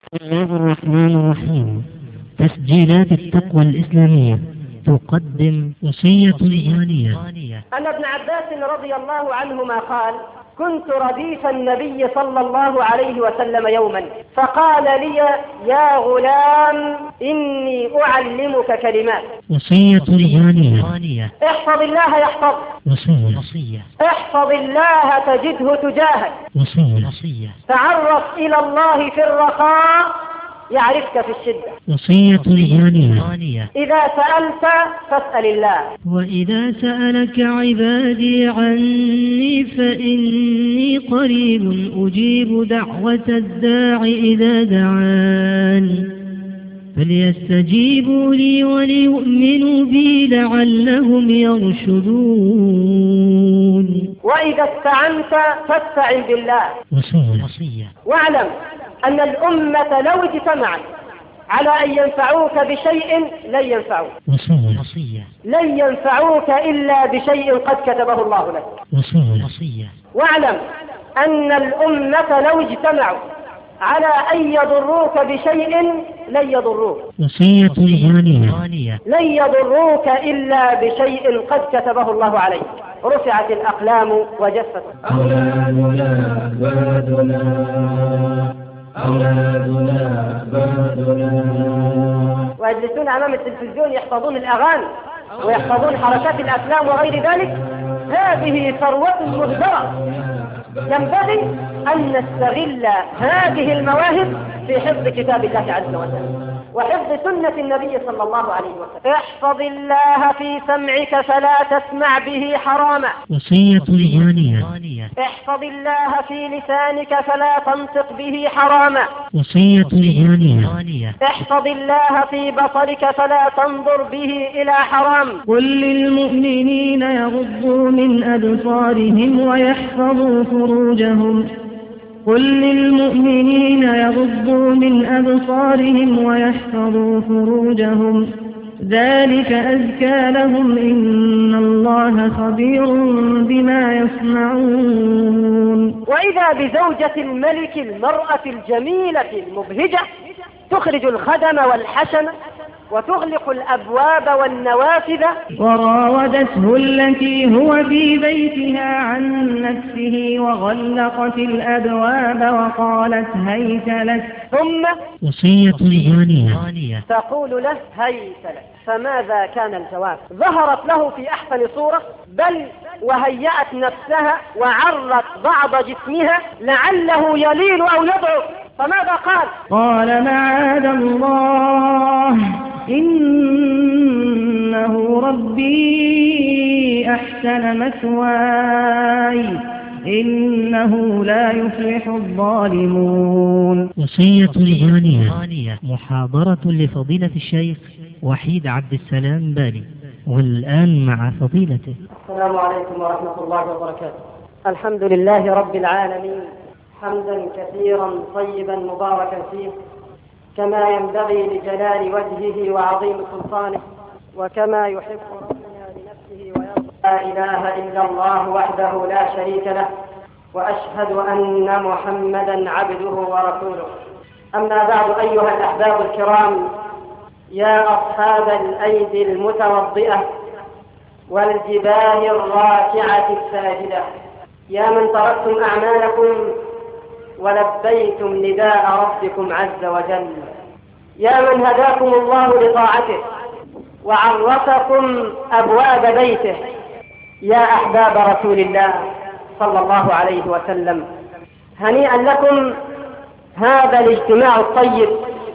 بسم الله الرحمن الرحيم. تسجيلات التقوى الإسلامية تقدم وصية إيمانية. أن ابن عباس رضي الله عنهما قال: كنت رديف النبي صلى الله عليه وسلم يوما فقال لي: يا غلام إني أعلمك كلمات. وصية إيمانية. احفظ الله يحفظك. وصية. احفظ الله تجده تجاهك. وصية. تعرف إلى الله في الرخاء يعرفك في الشدة. وصية إيمانية. إذا سألت فاسأل الله. وإذا سألك عبادي عني فإني قريب أجيب دعوة الداع إذا دعان فليستجيبوا لي وليؤمنوا بي لعلهم يرشدون. وإذا استعنت فاستعن بالله. وصية. واعلم أن الأمة لو اجتمعت على أن ينفعوك بشيء لن ينفعوك. وصية. لن ينفعوك إلا بشيء قد كتبه الله لك. وصية. واعلم أن الأمة لو اجتمعوا على أن يضروك بشيء لن يضروك. وصية إيمانية. لن يضروك إلا بشيء قد كتبه الله عليك. رفعت الأقلام وجفت. أولادنا بادنا ويجلسون أمام التلفزيون يحفظون الأغاني ويحفظون حركات الأفلام وغير ذلك. هذه ثروة مهدرة. ينبغي أن نستغل هذه المواهب في حفظ كتاب الله عز وجل وحفظ سنة النبي صلى الله عليه وسلم. احفظ الله في سمعك فلا تسمع به حراما. وصية إيمانية. احفظ الله في لسانك فلا تنطق به حراما. وصية إيمانية. احفظ الله في بصرك فلا تنظر به إلى حرام. قل للمؤمنين يغضوا من أبصارهم ويحفظوا فروجهم. قل للمؤمنين يغضوا من أبصارهم ويحفظوا فروجهم ذلك أزكى لهم إن الله خبير بما يصنعون. وإذا بزوجة الملك المرأة الجميلة المبهجة تخرج الخدم والحشم وتغلق الأبواب والنوافذ. وراودته التي هو في بيتها عن نفسه وغلقت الأبواب وقالت هيت لك. ثم وصية إيمانية. تقول له هيت لك. فماذا كان الجواب؟ ظهرت له في أحسن صورة، بل وهيأت نفسها وعرت بعض جسمها لعله يلين أو يضعف. فماذا قال؟ قال معاذ الله إنه ربي أحسن مثواي إنه لا يفلح الظالمون. وصية إيمانية. محاضرة لفضيلة الشيخ وحيد عبد السلام بالي، والآن مع فضيلته. السلام عليكم ورحمة الله وبركاته. الحمد لله رب العالمين، حمدا كثيرا طيبا مباركا فيه كما ينبغي لجلال وجهه وعظيم سلطانه وكما يحب ربنا لنفسه ويرضى. لا إله إلا الله وحده لا شريك له، وأشهد أن محمدا عبده ورسوله. أما بعد، أيها الأحباب الكرام، يا أصحاب الأيدي المتوضئة والجباه الراكعة الساجدة، يا من تركتم أعمالكم ولبيتم نداء ربكم عز وجل، يا من هداكم الله لطاعته وعرفكم أبواب بيته، يا أحباب رسول الله صلى الله عليه وسلم، هنيئا لكم هذا الاجتماع الطيب.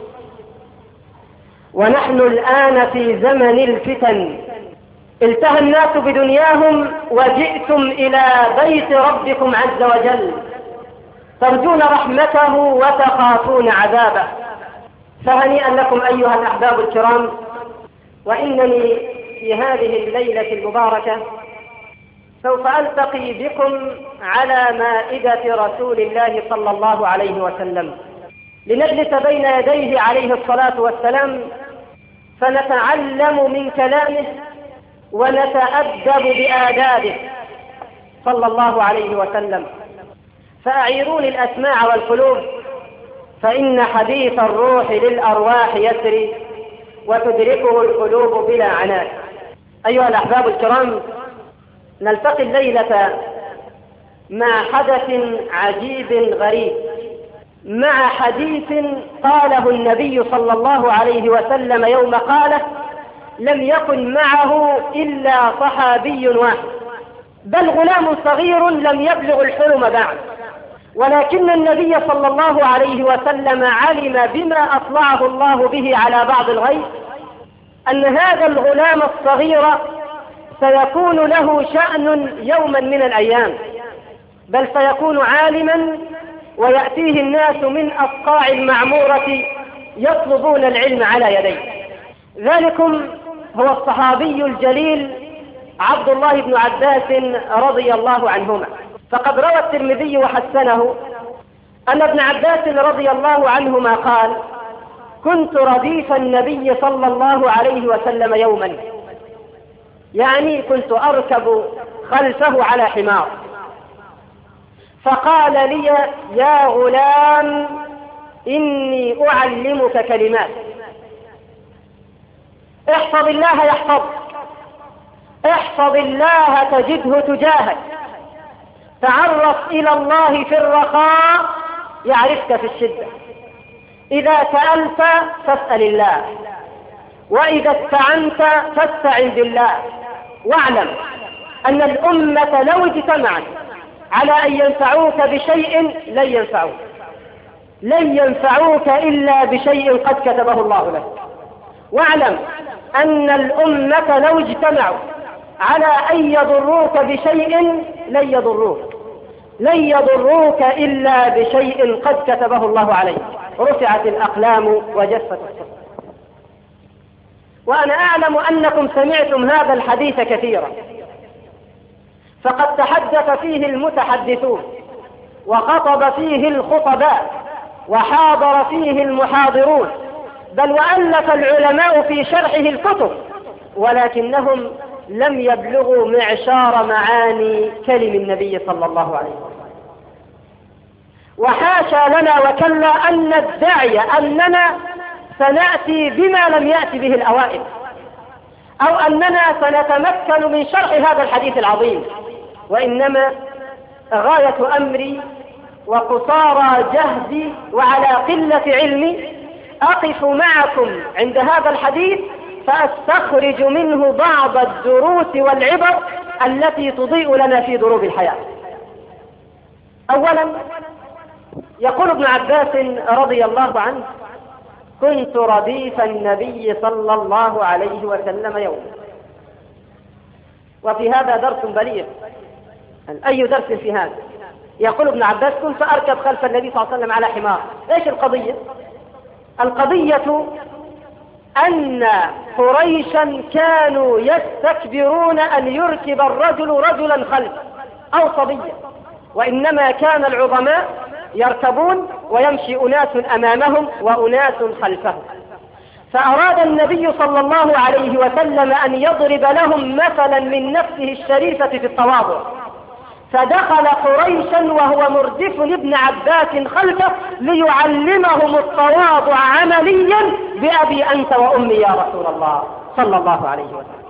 ونحن الآن في زمن الفتن، التهى الناس بدنياهم وجئتم إلى بيت ربكم عز وجل ترجون رحمته وتخافون عذابه، فهنيئا لكم أيها الأحباب الكرام. وإنني في هذه الليلة المباركة سوف ألتقي بكم على مائدة رسول الله صلى الله عليه وسلم لنجلس بين يديه عليه الصلاة والسلام فنتعلم من كلامه ونتأدب بآدابه صلى الله عليه وسلم. فأعيروني الأسماع والقلوب فإن حديث الروح للأرواح يسري وتدركه القلوب بلا عناء. أيها الأحباب الكرام، نلتقي الليلة مع حدث عجيب غريب، مع حديث قاله النبي صلى الله عليه وسلم يوم قاله لم يكن معه إلا صحابي واحد، بل غلام صغير لم يبلغ الحلم بعد، ولكن النبي صلى الله عليه وسلم علم بما أطلعه الله به على بعض الغيب أن هذا الغلام الصغير سيكون له شأن يوما من الأيام، بل سيكون عالما ويأتيه الناس من أصقاع المعمورة يطلبون العلم على يديه. ذلكم هو الصحابي الجليل عبد الله بن عباس رضي الله عنهما. فقد روى الترمذي وحسنه أن ابن عباس رضي الله عنهما قال: كنت رديف النبي صلى الله عليه وسلم يوما، يعني كنت أركب خلفه على حمار، فقال لي: يا غلام إني أعلمك كلمات، احفظ الله يحفظك، احفظ الله تجده تجاهك، تعرف إلى الله في الرخاء يعرفك في الشدة، إذا سألت فاسأل الله، وإذا استعنت فاستعن بالله، واعلم أن الأمة لو اجتمعت على أن ينفعوك بشيء لن ينفعوك إلا بشيء قد كتبه الله لك. واعلم أن الأمة لو اجتمعوا على أن يضروك بشيء لن يضروك إلا بشيء قد كتبه الله عليك. رفعت الأقلام وجفت الصحف. وأنا أعلم أنكم سمعتم هذا الحديث كثيرا، فقد تحدث فيه المتحدثون، وخطب فيه الخطباء، وحاضر فيه المحاضرون، بل وألف العلماء في شرحه الكتب، ولكنهم لم يبلغوا معشار معاني كلم النبي صلى الله عليه وسلم. وحاشا لنا وكلا أن ندعي أننا سنأتي بما لم يأتي به الأوائل، أو أننا سنتمكن من شرح هذا الحديث العظيم، وإنما غاية أمري وقصارى جهدي وعلى قلة علمي أقف معكم عند هذا الحديث فأستخرج منه بعض الدروس والعبر التي تضيء لنا في دروب الحياة. أولا، يقول ابن عباس رضي الله عنه: كنت رديف النبي صلى الله عليه وسلم يوم. وفي هذا درس بليغ. أي درس في هذا؟ يقول ابن عباس: كنت أركب خلف النبي صلى الله عليه وسلم على حمار. إيش القضية؟ القضية أن قريشا كانوا يستكبرون أن يركب الرجل رجلا خلفه أو صبيا، وإنما كان العظماء يركبون ويمشي أناس أمامهم وأناس خلفهم. فأراد النبي صلى الله عليه وسلم أن يضرب لهم مثلا من نفسه الشريفة في التواضع، فدخل قريشا وهو مردف لابن عباس خلفه ليعلمهم التواضع عمليا بأبي أنت وأمي يا رسول الله صلى الله عليه وسلم.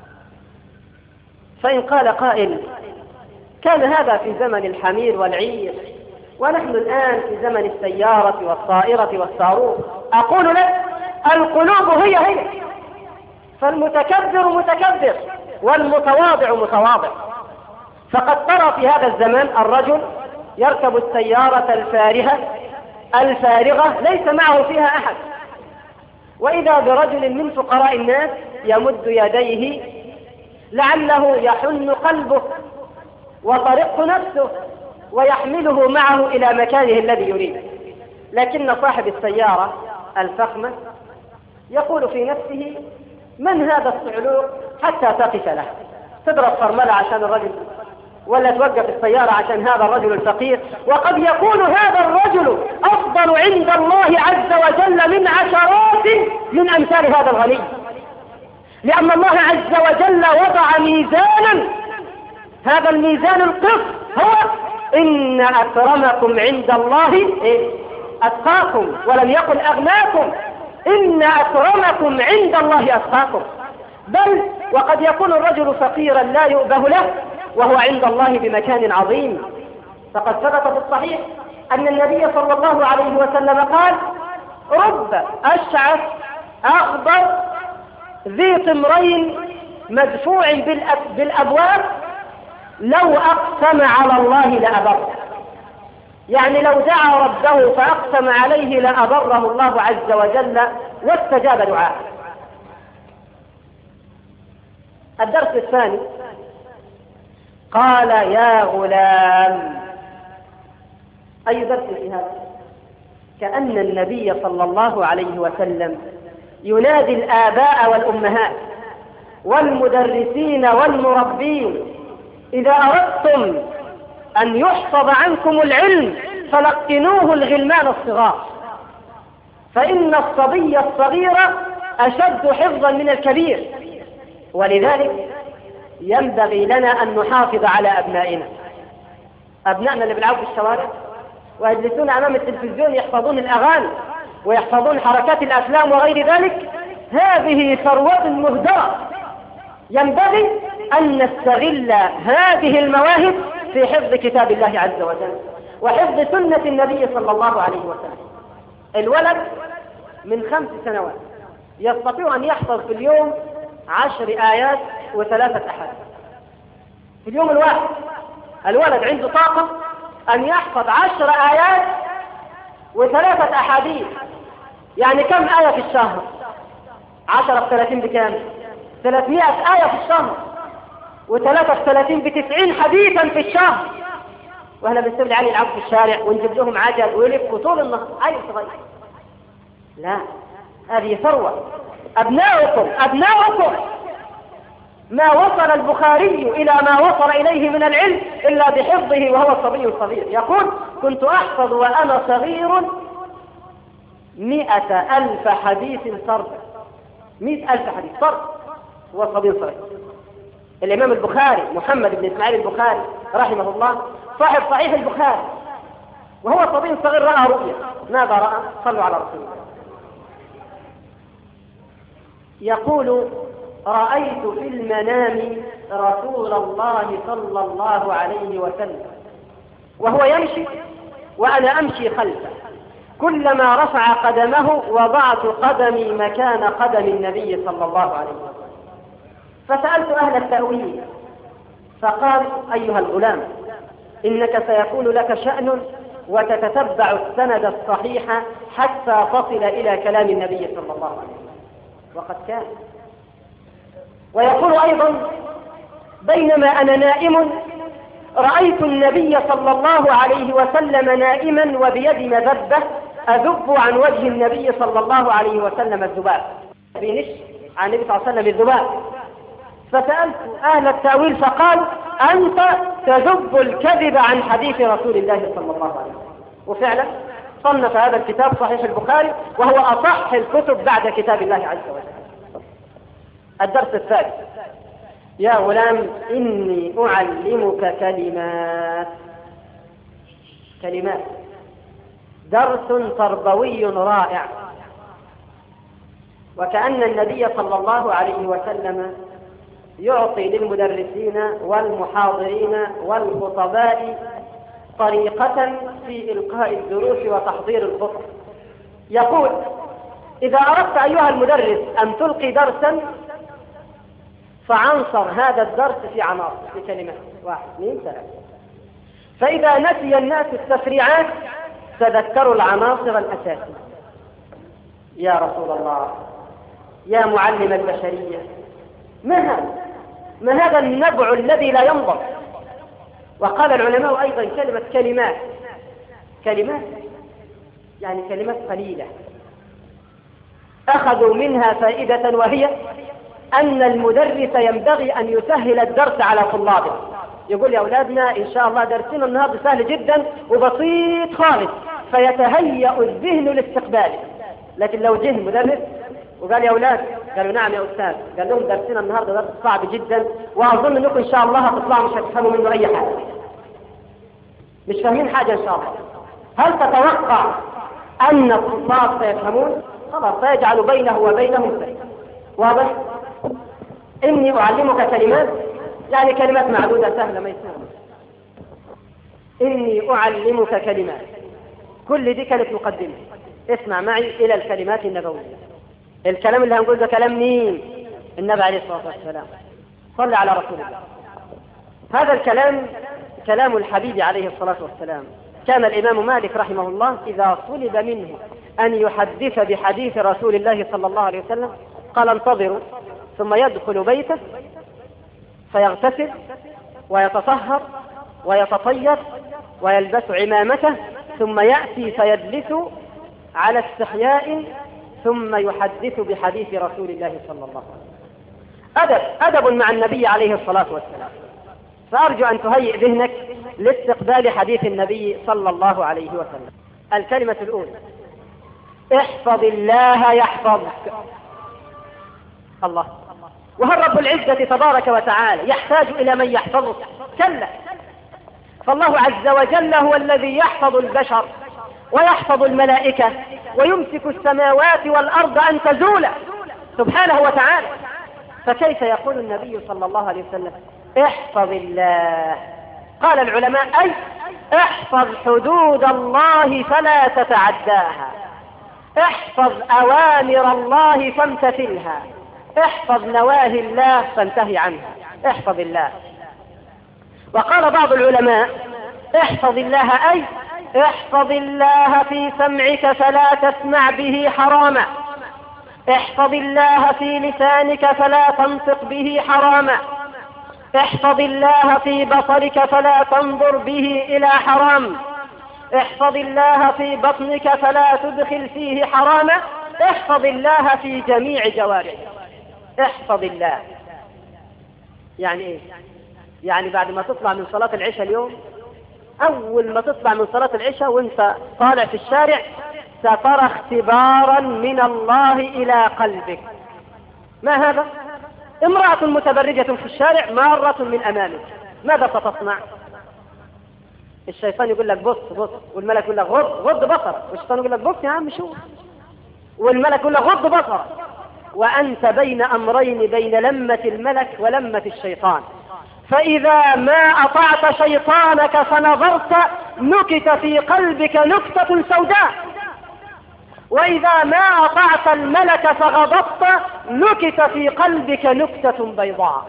فإن قال قائل: كان هذا في زمن الحمير والعير، ونحن الآن في زمن السيارة والطائرة والصاروخ، أقول لك: القلوب هي، فالمتكبر متكبر والمتواضع متواضع. فقد ترى في هذا الزمان الرجل يركب السيارة الفارغة ليس معه فيها أحد، وإذا برجل من فقراء الناس يمد يديه لعله يحن قلبه وطرق نفسه ويحمله معه إلى مكانه الذي يريد. لكن صاحب السيارة الفخمة يقول في نفسه: من هذا الصعلوك حتى تقف له؟ تضرب فرملة عشان الرجل، ولا توقف السيارة عشان هذا الرجل الفقير. وقد يكون هذا الرجل أفضل عند الله عز وجل من عشرات من أمثال هذا الغني، لأن الله عز وجل وضع ميزانا، هذا الميزان القسط هو: إن أكرمكم عند الله أتقاكم ولم يقل أغناكم، إن أكرمكم عند الله أتقاكم. بل وقد يكون الرجل فقيرا لا يؤبه له وهو عند الله بمكان عظيم. فقد ثبت في الصحيح أن النبي صلى الله عليه وسلم قال: رب أشعث أغبر ذي طمرين مدفوع بالأبواب لو أقسم على الله لأبره. يعني لو دعا ربه فأقسم عليه لأبره الله عز وجل واستجاب دعاءه. الدرس الثاني قال: يا غلام. أي درس في هذا؟ كأن النبي صلى الله عليه وسلم ينادي الآباء والأمهات والمدرسين والمربين: إذا أردتم أن يحفظ عنكم العلم فلقنوه الغلمان الصغار، فإن الصبي الصغير أشد حفظا من الكبير. ولذلك ينبغي لنا أن نحافظ على أبنائنا. أبنائنا اللي بيلعبوا في الشوارع ويجلسون أمام التلفزيون يحفظون الأغاني ويحفظون حركات الأفلام وغير ذلك، هذه ثروة مهدرة. ينبغي أن نستغل هذه المواهب في حفظ كتاب الله عز وجل وحفظ سنة النبي صلى الله عليه وسلم. الولد من 5 سنوات يستطيع أن يحفظ في اليوم 10 آيات و3 أحاديث في اليوم الواحد. الولد عنده طاقة أن يحفظ 10 آيات و3 أحاديث. يعني كم آية في الشهر؟ 10 في 30 بكام؟ 300 آية في الشهر، و3 في 30 ب90 حديثا في الشهر. واحنا بنسيب العيال يلعبوا في الشارع ونجيب لهم عجل ويلفوا طول النهار. عيل صغير. لا، هذه ثروة. أبناؤكم ما وصل البخاري إلى ما وصل إليه من العلم إلا بحفظه وهو صبي صغير. يقول: كنت أحفظ وأنا صغير 100,000 حديث صرف. 100,000 حديث صرف هو صبي صغير. الإمام البخاري محمد بن إسماعيل البخاري رحمه الله صاحب صحيح البخاري، وهو صبي صغير رأى رؤيا. ماذا رأى؟ صلوا على رسول الله. يقول: رأيت في المنام رسول الله صلى الله عليه وسلم وهو يمشي وأنا أمشي خلفه، كلما رفع قدمه وضعت قدمي مكان قدم النبي صلى الله عليه وسلم. فسألت أهل التأويل فقال: أيها الغلام، إنك سيكون لك شأن وتتتبع السند الصحيح حتى تصل إلى كلام النبي صلى الله عليه وسلم. وقد كان. ويقول أيضا: بينما أنا نائم رأيت النبي صلى الله عليه وسلم نائما وبيدي مذبة أذب عن وجه النبي صلى الله عليه وسلم الذباب. بينش عن النبي صلى الله عليه وسلم الذباب. فسألت أهل التأويل فقالوا: أنت تذب الكذب عن حديث رسول الله صلى الله عليه وسلم. وفعلا صنف هذا الكتاب صحيح البخاري وهو أصح الكتب بعد كتاب الله عز وجل. الدرس الثالث: يا غلام، إني أعلمك كلمات. درس تربوي رائع. وكأن النبي صلى الله عليه وسلم يعطي للمدرسين والمحاضرين والخطباء طريقة في إلقاء الدروس وتحضير الخطب. يقول: إذا أردت أيها المدرس أن تلقي درسا فعنصر هذا الدرس في عناصر، في كلمات 1 2 3. فإذا نسي الناس التفريعات تذكروا العناصر الأساسية. يا رسول الله، يا معلم البشرية، ما هذا النبع الذي لا ينضب؟ وقال العلماء أيضا كلمة كلمات يعني كلمات قليلة أخذوا منها فائدة، وهي أن المدرس ينبغي أن يسهل الدرس على طلابه. يقول: يا أولادنا إن شاء الله درسنا النهارده سهل جدا وبسيط خالص، فيتهيأ الذهن لاستقباله. لكن لو جه المدرس وقال: يا أولاد، قالوا: نعم يا أستاذ، قال لهم: درسنا النهارده درس صعب جدا وأظن أنكم إن شاء الله هتطلعوا مش هتفهموا منه أي حاجة، مش فاهمين حاجة إن شاء الله. هل تتوقع أن الضباط سيفهمون خلاص سيجعل بينه وبينهم سيفا. واضح؟ إني أعلمك كلمات، يعني كلمات معدودة سهلة ما يسمعون. إني أعلمك كلمات، كل دي كانت مقدمة. اسمع معي إلى الكلمات النبوية. الكلام اللي هنقول ده كلام مين؟ النبي عليه الصلاة والسلام. صلى على رسول الله. هذا الكلام كلام الحبيب عليه الصلاة والسلام. كان الإمام مالك رحمه الله إذا طلب منه أن يحدث بحديث رسول الله صلى الله عليه وسلم قال انتظروا، ثم يدخل بيته فيغتسل ويتطهر ويتطيب ويلبس عمامته، ثم يأتي فيجلس على استحياء ثم يحدث بحديث رسول الله صلى الله عليه وسلم. أدب مع النبي عليه الصلاة والسلام. فأرجو أن تهيئ ذهنك لاستقبال حديث النبي صلى الله عليه وسلم. الكلمة الأولى: احفظ الله يحفظك. الله. وهل رب العزة تبارك وتعالى يحتاج إلى من يحفظك؟ كلا، فالله عز وجل هو الذي يحفظ البشر ويحفظ الملائكة ويمسك السماوات والأرض أن تزولا سبحانه وتعالى. فكيف يقول النبي صلى الله عليه وسلم احفظ الله؟ قال العلماء أي احفظ حدود الله فلا تتعداها، احفظ أوامر الله فامتثلها، احفظ نواهي الله فانتهي عنها. احفظ الله. وقال بعض العلماء احفظ الله أي احفظ الله في سمعك فلا تسمع به حراما، احفظ الله في لسانك فلا تنطق به حراما، احفظ الله في بصرك فلا تنظر به إلى حرام، احفظ الله في بطنك فلا تدخل فيه حراما، احفظ الله في جميع جوارحك. احفظ الله يعني ايه؟ يعني بعد ما تطلع من صلاة العشاء اليوم، أول ما تطلع من صلاة العشاء وانت طالع في الشارع سترى اختبارا من الله إلى قلبك. ما هذا؟ امرأة متبرجة في الشارع مارة من أمامك، ماذا ستصنع؟ الشيطان يقول لك بص بص، والملك يقول لك غض بصرك، والشيطان يقول لك بص يا عم شوف، والملك يقول لك غض بصرك، وأنت بين أمرين، بين لمة الملك ولمة الشيطان. فإذا ما أطعت شيطانك فنظرت نكت في قلبك نكتة سوداء، وإذا ما أطعت الملك فغضبت نكت في قلبك نكتة بيضاء.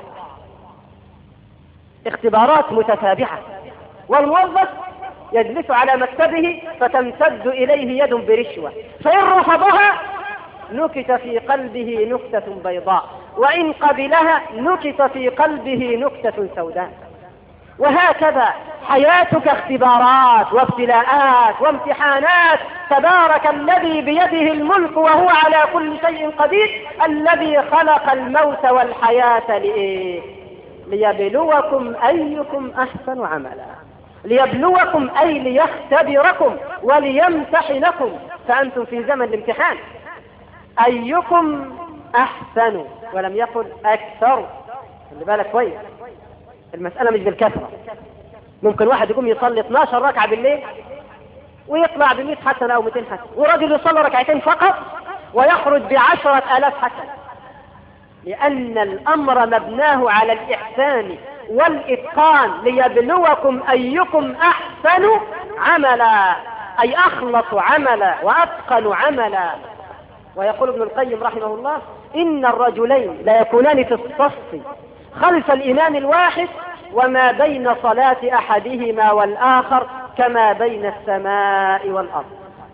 اختبارات متتابعة. والموظف يجلس على مكتبه فتمتد إليه يد برشوة، فإن رفضها نكت في قلبه نكتة بيضاء، وإن قبلها نكت في قلبه نكتة سوداء. وهكذا حياتك اختبارات وابتلاءات وامتحانات. تبارك الذي بيده الملك وهو على كل شيء قدير، الذي خلق الموت والحياة لإيه؟ ليبلوكم أيكم أحسن عملا. ليبلوكم أي ليختبركم وليمتحنكم، فأنتم في زمن الامتحان. أيكم أحسن، ولم يقل أكثر. خلي بالك كويس، المسألة مش بالكثرة. ممكن واحد يقوم يصلي 12 ركعة بالليل ويطلع ب100 حسنة أو 200 حسنة، ورجل يصلي ركعتين فقط ويخرج ب10,000 حسنة، لأن الأمر مبناه على الإحسان والإتقان. ليبلوكم أيكم أحسن عملا، أي أخلص عملا وأتقن عملا. ويقول ابن القيم رحمه الله إن الرجلين لا يكونان في الصف خلف الإمام الواحد، وما بين صلاة أحدهما والآخر كما بين السماء والأرض.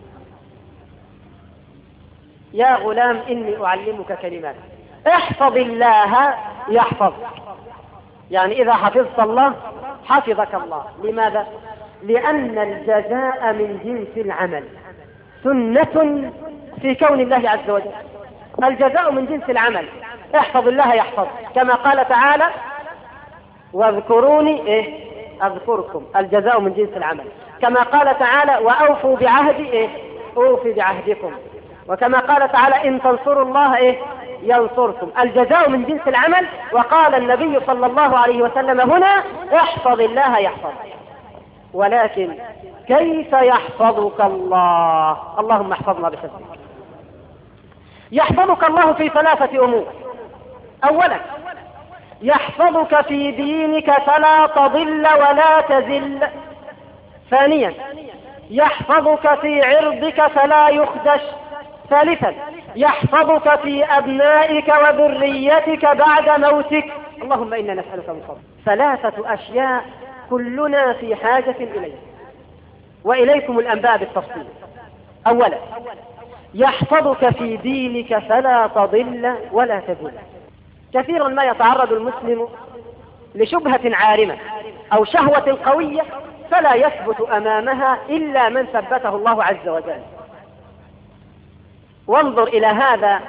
يا غلام إني أعلمك كلمات، احفظ الله يحفظك. يعني إذا حفظت الله حفظك الله. لماذا؟ لأن الجزاء من جنس العمل، سنة في كون الله عز وجل. الجزاء من جنس العمل. احفظ الله يحفظك، كما قال تعالى واذكروني أذكركم. الجزاء من جنس العمل. كما قال تعالى وأوفوا بعهدي أوفي بعهدكم. وكما قال تعالى إن تنصروا الله ينصركم. الجزاء من جنس العمل. وقال النبي صلى الله عليه وسلم هنا احفظ الله يحفظك. ولكن كيف يحفظك الله؟ اللهم احفظنا بحفظك. يحفظك الله في 3 أمور. أولا يحفظك في دينك فلا تضل ولا تزل. ثانيا يحفظك في عرضك فلا يخدش. ثالثا يحفظك في أبنائك وذريتك بعد موتك. اللهم إنا نسألك من فضلك. 3 أشياء كلنا في حاجة إليه، وإليكم الأنباء بالتفصيل. أولا يحفظك في دينك فلا تضل ولا تزل. كثيرا ما يتعرض المسلم لشبهة عارمة أو شهوة قوية فلا يثبت أمامها إلا من ثبته الله عز وجل. وانظر إلى هذا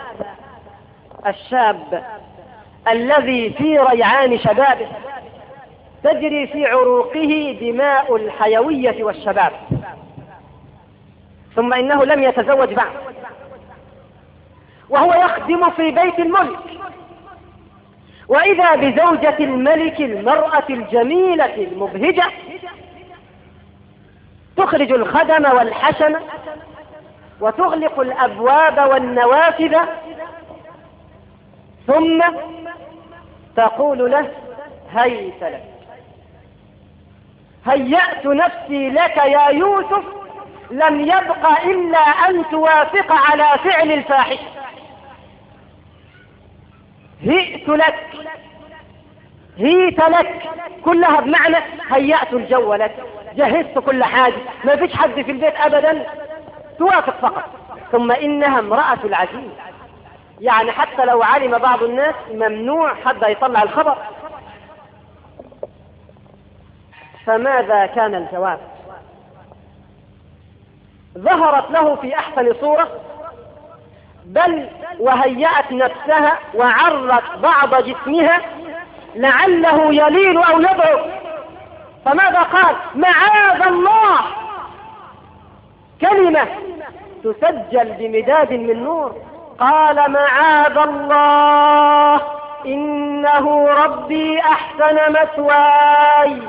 الشاب الذي في ريعان شبابه تجري في عروقه دماء الحيوية والشباب، ثم إنه لم يتزوج بعد، وهو يخدم في بيت الملك، وإذا بزوجة الملك المرأة الجميلة المبهجة تخرج الخدم والحشم وتغلق الأبواب والنوافذ، ثم تقول له: هيت لك، هيأت نفسي لك يا يوسف، لم يبق إلا أن توافق على فعل الفاحشة. هيت لك، هيت لك كلها بمعنى هيأت الجو لك، جهزت كل حاجة، ما فيش حد في البيت أبدا، توافق فقط. ثم إنها امرأة العزيز، يعني حتى لو علم بعض الناس ممنوع حد يطلع الخبر. فماذا كان الجواب؟ ظهرت له في أحسن صورة، بل وهيأت نفسها وعرت بعض جسمها لعله يلين أو يضعف. فماذا قال؟ معاذ الله، كلمة تسجل بمداد من نور. قال: معاذ الله، إنه ربي أحسن مثواي.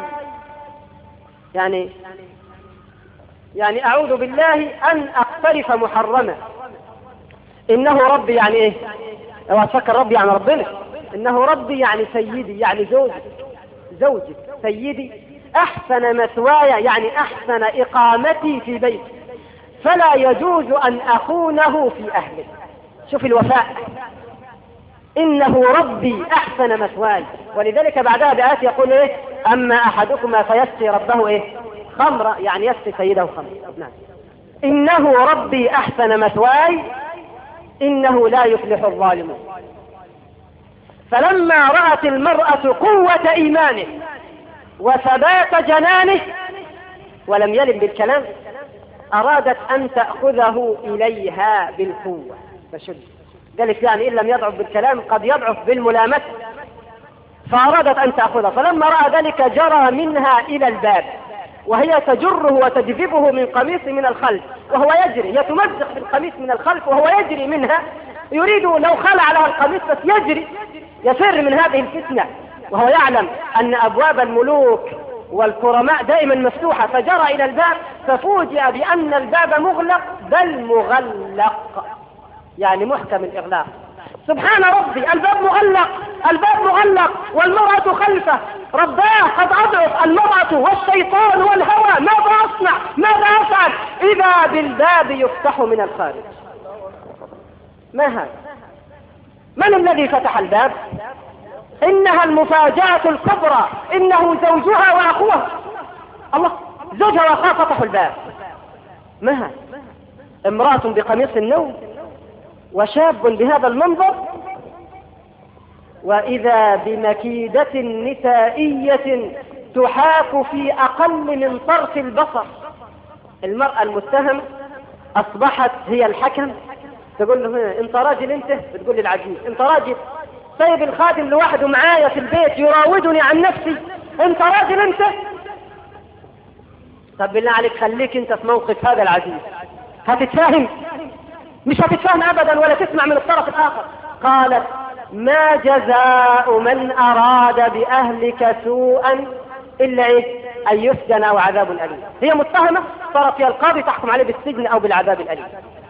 يعني أعوذ بالله أن أقترف محرمة. إنه ربي يعني إيه؟ لو أتفكر ربي يعني ربنا. إنه ربي يعني سيدي، يعني زوجي سيدي، أحسن مثواي يعني أحسن إقامتي في بيتي، فلا يجوز أن أخونه في أهله. شوف الوفاء، إنه ربي أحسن مثواي. ولذلك بعدها بآيات يقول إيه؟ أما أحدكما فيسقي ربه إيه؟ خمرة، يعني يسقي سيده خمرة. نعم. إنه ربي أحسن مثواي إنه لا يفلح الظالمون. فلما رأت المرأة قوة إيمانه وثبات جنانه ولم يلم بالكلام، أرادت أن تأخذه إليها بالقوة. فشد ذلك، يعني إن لم يضعف بالكلام قد يضعف بالملامسة، فأرادت أن تأخذه. فلما رأى ذلك جرى منها إلى الباب وهي تجره وتجذبه من قميص من الخلف وهو يجري، يتمزق بالقميص من الخلف وهو يجري منها، يريد لو خلع لها القميص بس يجري يفر من هذه الفتنة، وهو يعلم أن أبواب الملوك والكرماء دائما مفتوحة. فجرى إلى الباب ففوجئ بأن الباب مغلق، بل مغلق، يعني محكم الإغلاق. سبحان ربي، الباب مغلق، الباب مغلق والمرأة خلفه. رباه قد أضعف المرأة والشيطان والهوى، ماذا أصنع؟ ماذا أفعل؟ إذا بالباب يفتح من الخارج. ما هذا؟ من الذي فتح الباب؟ إنها المفاجأة الكبرى، إنه زوجها وأخوها. الله، زوجها وأخوها فتحوا الباب. ما هذا؟ امرأة بقميص النوم وشاب بهذا المنظر، وإذا بمكيدة نسائية تحاك في أقل من طرف البصر. المرأة المتهم أصبحت هي الحكم، تقول له: انت راجل، انت بتقول للعجيز انت راجل، سايب الخادم لوحده معايا في البيت يراودني عن نفسي، انت راجل انت. طب بالله عليك خليك انت في موقف هذا العجيز، هتتفاهم؟ مش هتتفاهم ابدا ولا تسمع من الطرف الاخر. قالت: ما جزاء من اراد باهلك سوءا الا ايه؟ أن يسجن أو عذاب أليم. هي متهمة، صارت فيها القاضي تحكم عليه بالسجن أو بالعذاب الأليم.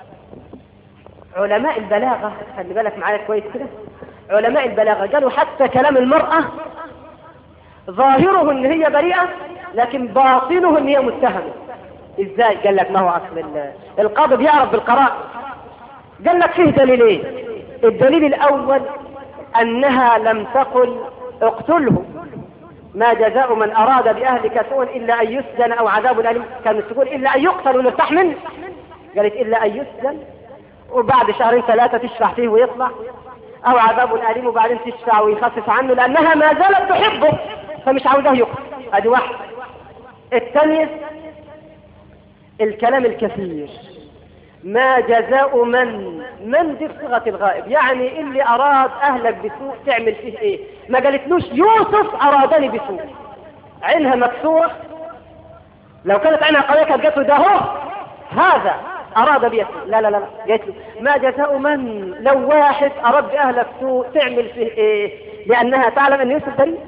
علماء البلاغة، خلي بالك معايا كويس كده، علماء البلاغة قالوا حتى كلام المرأة ظاهره ان هي بريئة لكن باطنه ان هي متهمة. ازاي؟ قال لك ما هو اصل القاضي بيعرف بالقرائن. قال لك فيه دليلين. الدليل الاول انها لم تقل اقتله، ما جزاء من اراد باهلك سوءا الا ان يسجن او عذاب اليم. كانت تقول الا ان يقتل ونرتاح منه، قالت الا ان يسجن وبعد شهرين ثلاثة تشفع فيه ويطلع، او عذاب اليم وبعدين تشفع ويخفف عنه، لانها ما زالت تحبه فمش عاوزاه يقتل. ادي واحد. الثانية الكلام الكثير، ما جزاء من دي بصيغة الغائب، يعني اللي اراد اهلك بسوء تعمل فيه ايه. ما قالتلوش يوسف ارادني بسوء، عينها مكسورة. لو كانت عينها قوية كانت قالت له ده هو هذا اراد بي. لا لا لا، قالت له ما جزاء من، لو واحد اراد باهلك سوء تعمل فيه ايه، لانها تعلم ان يوسف بريء.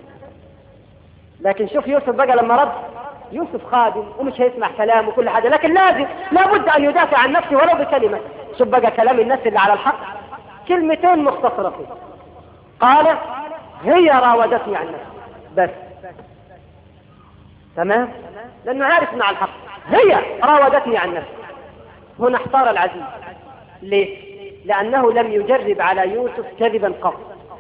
لكن شوف يوسف بقى لما رد، يوسف خادم ومش هيسمع كلام وكل حاجة، لكن لابد ان يدافع عن نفسه ولو بكلمة. شوف بقى كلام الناس اللي على الحق، كلمتين مختصرة فيه. قال هي راودتني عن نفسي بس، تمام، لانه عارف انه على الحق. هي راودتني عن نفسي. هنا احتار العزيز. ليه؟ لانه لم يجرب على يوسف كذبا قط.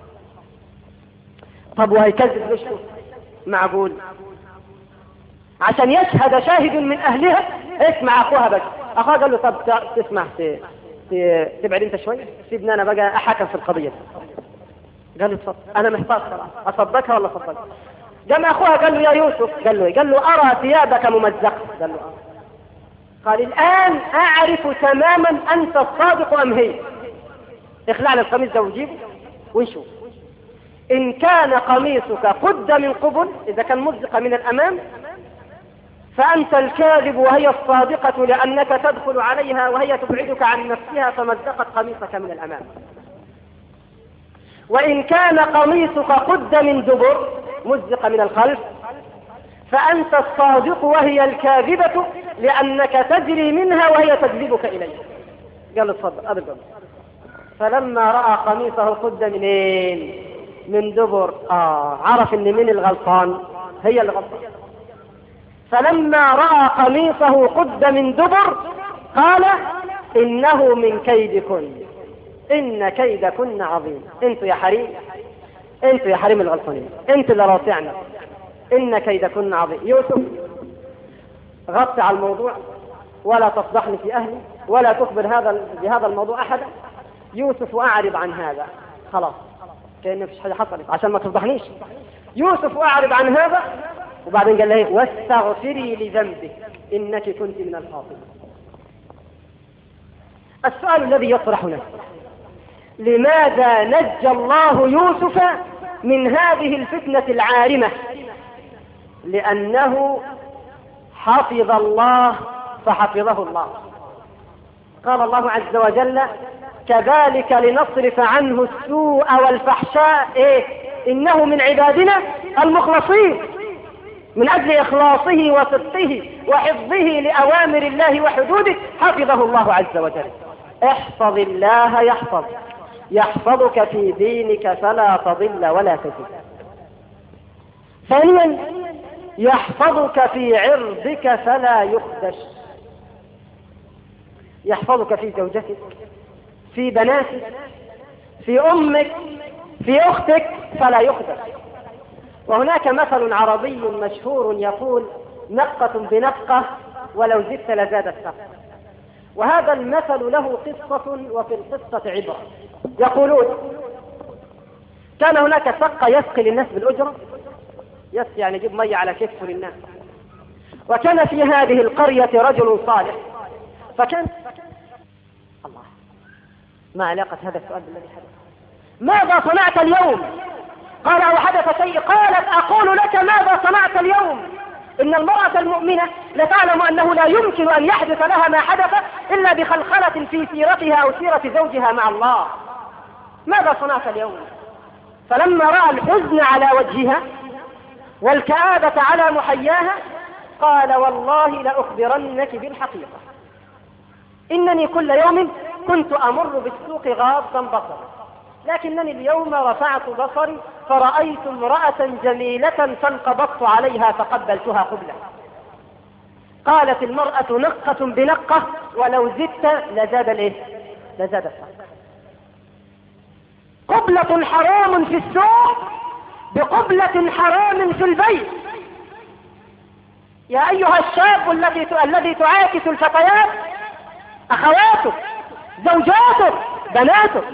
طب وهيكذب ليش؟ معقول عشان يشهد شاهد من اهلها. اسمع اخوها بقى، اخوها قال له طب تسمع تبعد انت شويه، سيبني انا بقى احكم في القضيه. قال له اتفضل، انا محتاج صراحه اصدقها ولا اصدقها. جمع اخوها قال له يا يوسف، قال له ارى ثيابك ممزقه. قال له قال الان اعرف تماما انت الصادق ام هي. اخلع لي القميص ده وجيبه ونشوف. إن كان قميصك قد من قبل، إذا كان مزق من الأمام فأنت الكاذب وهي الصادقة، لأنك تدخل عليها وهي تبعدك عن نفسها فمزقت قميصك من الأمام. وإن كان قميصك قد من دبر، مزق من الخلف، فأنت الصادق وهي الكاذبة، لأنك تجري منها وهي تجذبك إليها. قال اتفضل أبدا. فلما رأى قميصه قد منين؟ من دبر. عرف ان من الغلطان، هي اللي غلطان. فلما رأى قميصه قد من دبر قال انه من كيدكن، ان كيدكن عظيم. انتوا يا حريم، انتوا يا حريم الغلطانين، انتوا اللي راطعنا، ان كيدكن عظيم. يوسف غطي على الموضوع ولا تفضحني في اهلي ولا تخبر بهذا الموضوع احدا. يوسف اعرض عن هذا، خلاص كأنه مفيش حاجة حصلت عشان ما تفضحنيش. يوسف أعرض عن هذا، وبعدين قال له واستغفري لذنبك إنك كنت من الخاطئين. السؤال الذي يطرح نفسه، لماذا نجى الله يوسف من هذه الفتنة العارمة؟ لأنه حفظ الله فحفظه الله. قال الله عز وجل كذلك لنصرف عنه السوء والفحشاء إنه من عبادنا المخلصين. من أجل إخلاصه وصدقه وحفظه لأوامر الله وحدوده حفظه الله عز وجل. احفظ الله يحفظك في دينك فلا تضل ولا تزل. ثانيا يحفظك في عرضك فلا يخدش. يحفظك في زوجتك، في بناتك، في أمك، في أختك فلا يخدش. وهناك مثل عربي مشهور يقول نقة بنقة ولو زدت لزاد السقف. وهذا المثل له قصة وفي القصة عبرة. يقولون كان هناك سقة يسقي للناس بالأجرة، يسقي يعني يجيب مية على كتفه للناس. وكان في هذه القرية رجل صالح، فكان الله، ما علاقة هذا السؤال بالذي حدث؟ ماذا صنعت اليوم؟ قال أو حدث شيء؟ قالت أقول لك ماذا صنعت اليوم؟ إن المرأة المؤمنة لتعلم أنه لا يمكن أن يحدث لها ما حدث إلا بخلخلة في سيرتها أو سيرة زوجها مع الله. ماذا صنعت اليوم؟ فلما رأى الحزن على وجهها والكآبة على محياها، قال والله لأخبرنك بالحقيقة، إنني كل يوم كنت أمر بالسوق غاضا بصري، لكنني اليوم رفعت بصري فرأيت امرأة جميلة فانقبضت عليها فقبلتها قبلة. قالت المرأة نقة بنقة، ولو زدت لزاد الايه؟ لزاد الفرق. قبلة حرام في السوق بقبلة حرام في البيت. يا أيها الشاب الذي تعاكس الفتيات، أخواتك، زوجاتك، بناتك،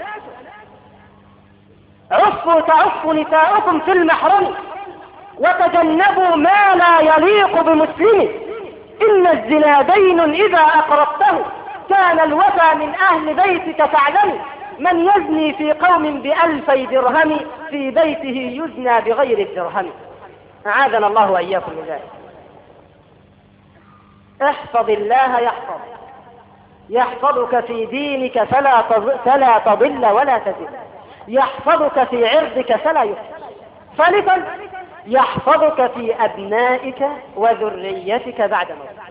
عفوا تعف نساؤكم في المحرم وتجنبوا ما لا يليق بمسلم، إن الزنا دين إذا أقرضته كان الوفى من أهل بيتك فاعلم، من يزني في قوم ب2000 درهم في بيته يزنى بغير الدرهم. أعاذنا الله وإياكم من ذلك. احفظ الله يحفظك في دينك فلا تضل ولا تزل، يحفظك في عرضك فلا يفسد. ثالثا يحفظك في أبنائك وذريتك بعد موتك.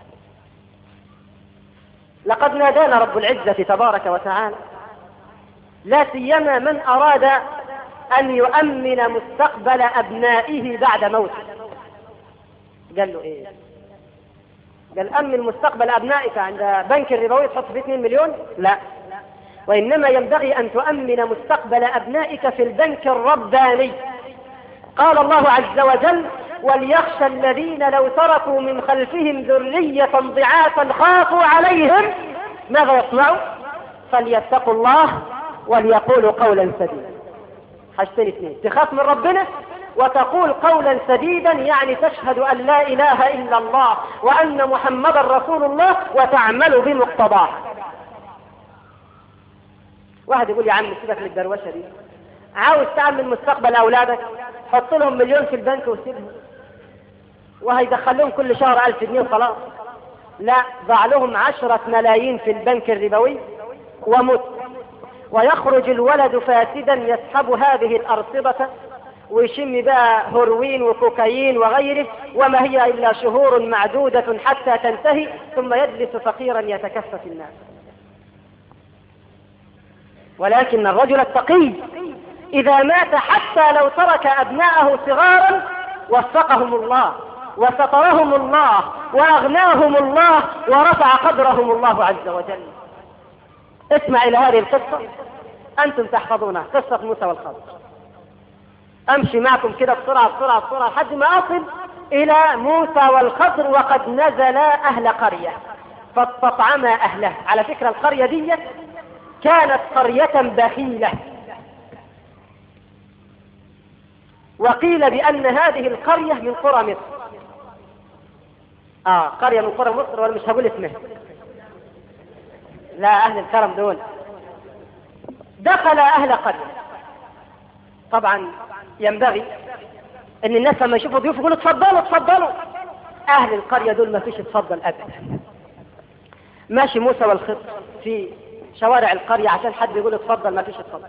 لقد نادانا رب العزة تبارك وتعالى، لا سيما من أراد أن يؤمن مستقبل أبنائه بعد موته. قال له إيه؟ قال أمن مستقبل أبنائك عند بنك الربوي تحط فيه 2 مليون؟ لا، وإنما ينبغي أن تؤمن مستقبل أبنائك في البنك الرباني. قال الله عز وجل: وليخشى الذين لو تركوا من خلفهم ذرية ضعافا خافوا عليهم ماذا يصنعوا؟ فليتقوا الله وليقولوا قولا سديدا. حاجتين اثنين: تخاف من ربنا وتقول قولا سديدا، يعني تشهد أن لا إله إلا الله وأن محمدا رسول الله وتعمل بمقتضاه. واحد يقول: يا عم سيبك من الدروشه دي، عاوز تعمل مستقبل أولادك حط لهم 1 مليون في البنك وسيبهم، وهيدخل لهم كل شهر 1000 جنيه وخلاص. لا، ضع لهم 10 ملايين في البنك الربوي ومت، ويخرج الولد فاسدا يسحب هذه الأرصبة ويشم بقى هروين وكوكايين وغيره، وما هي إلا شهور معدودة حتى تنتهي، ثم يجلس فقيرا يتكفف الناس. ولكن الرجل التقي إذا مات حتى لو ترك أبناءه صغارا وفقهم الله وسترهم الله وأغناهم الله ورفع قدرهم الله عز وجل. اسمع إلى هذه القصة أنتم تحفظونها، قصة موسى والخضر. أمشي معكم كده بسرعة لحد ما أصل إلى موسى والخضر وقد نزل أهل قرية فاستطعما أهله. على فكرة القرية دي كانت قرية بخيلة، وقيل بأن هذه القرية من قرى مصر. قرية من قرى مصر، ولا مش هقول اسمها، لا، أهل الكرم دول. دخل أهل قرية. طبعا ينبغي أن الناس لما يشوفوا ضيوف يقولوا تفضلوا. أهل القرية دول ما فيش تفضل أبدا. ماشي موسى والخضر في شوارع القرية عشان حد يقول اتفضل، ما فيش اتفضل.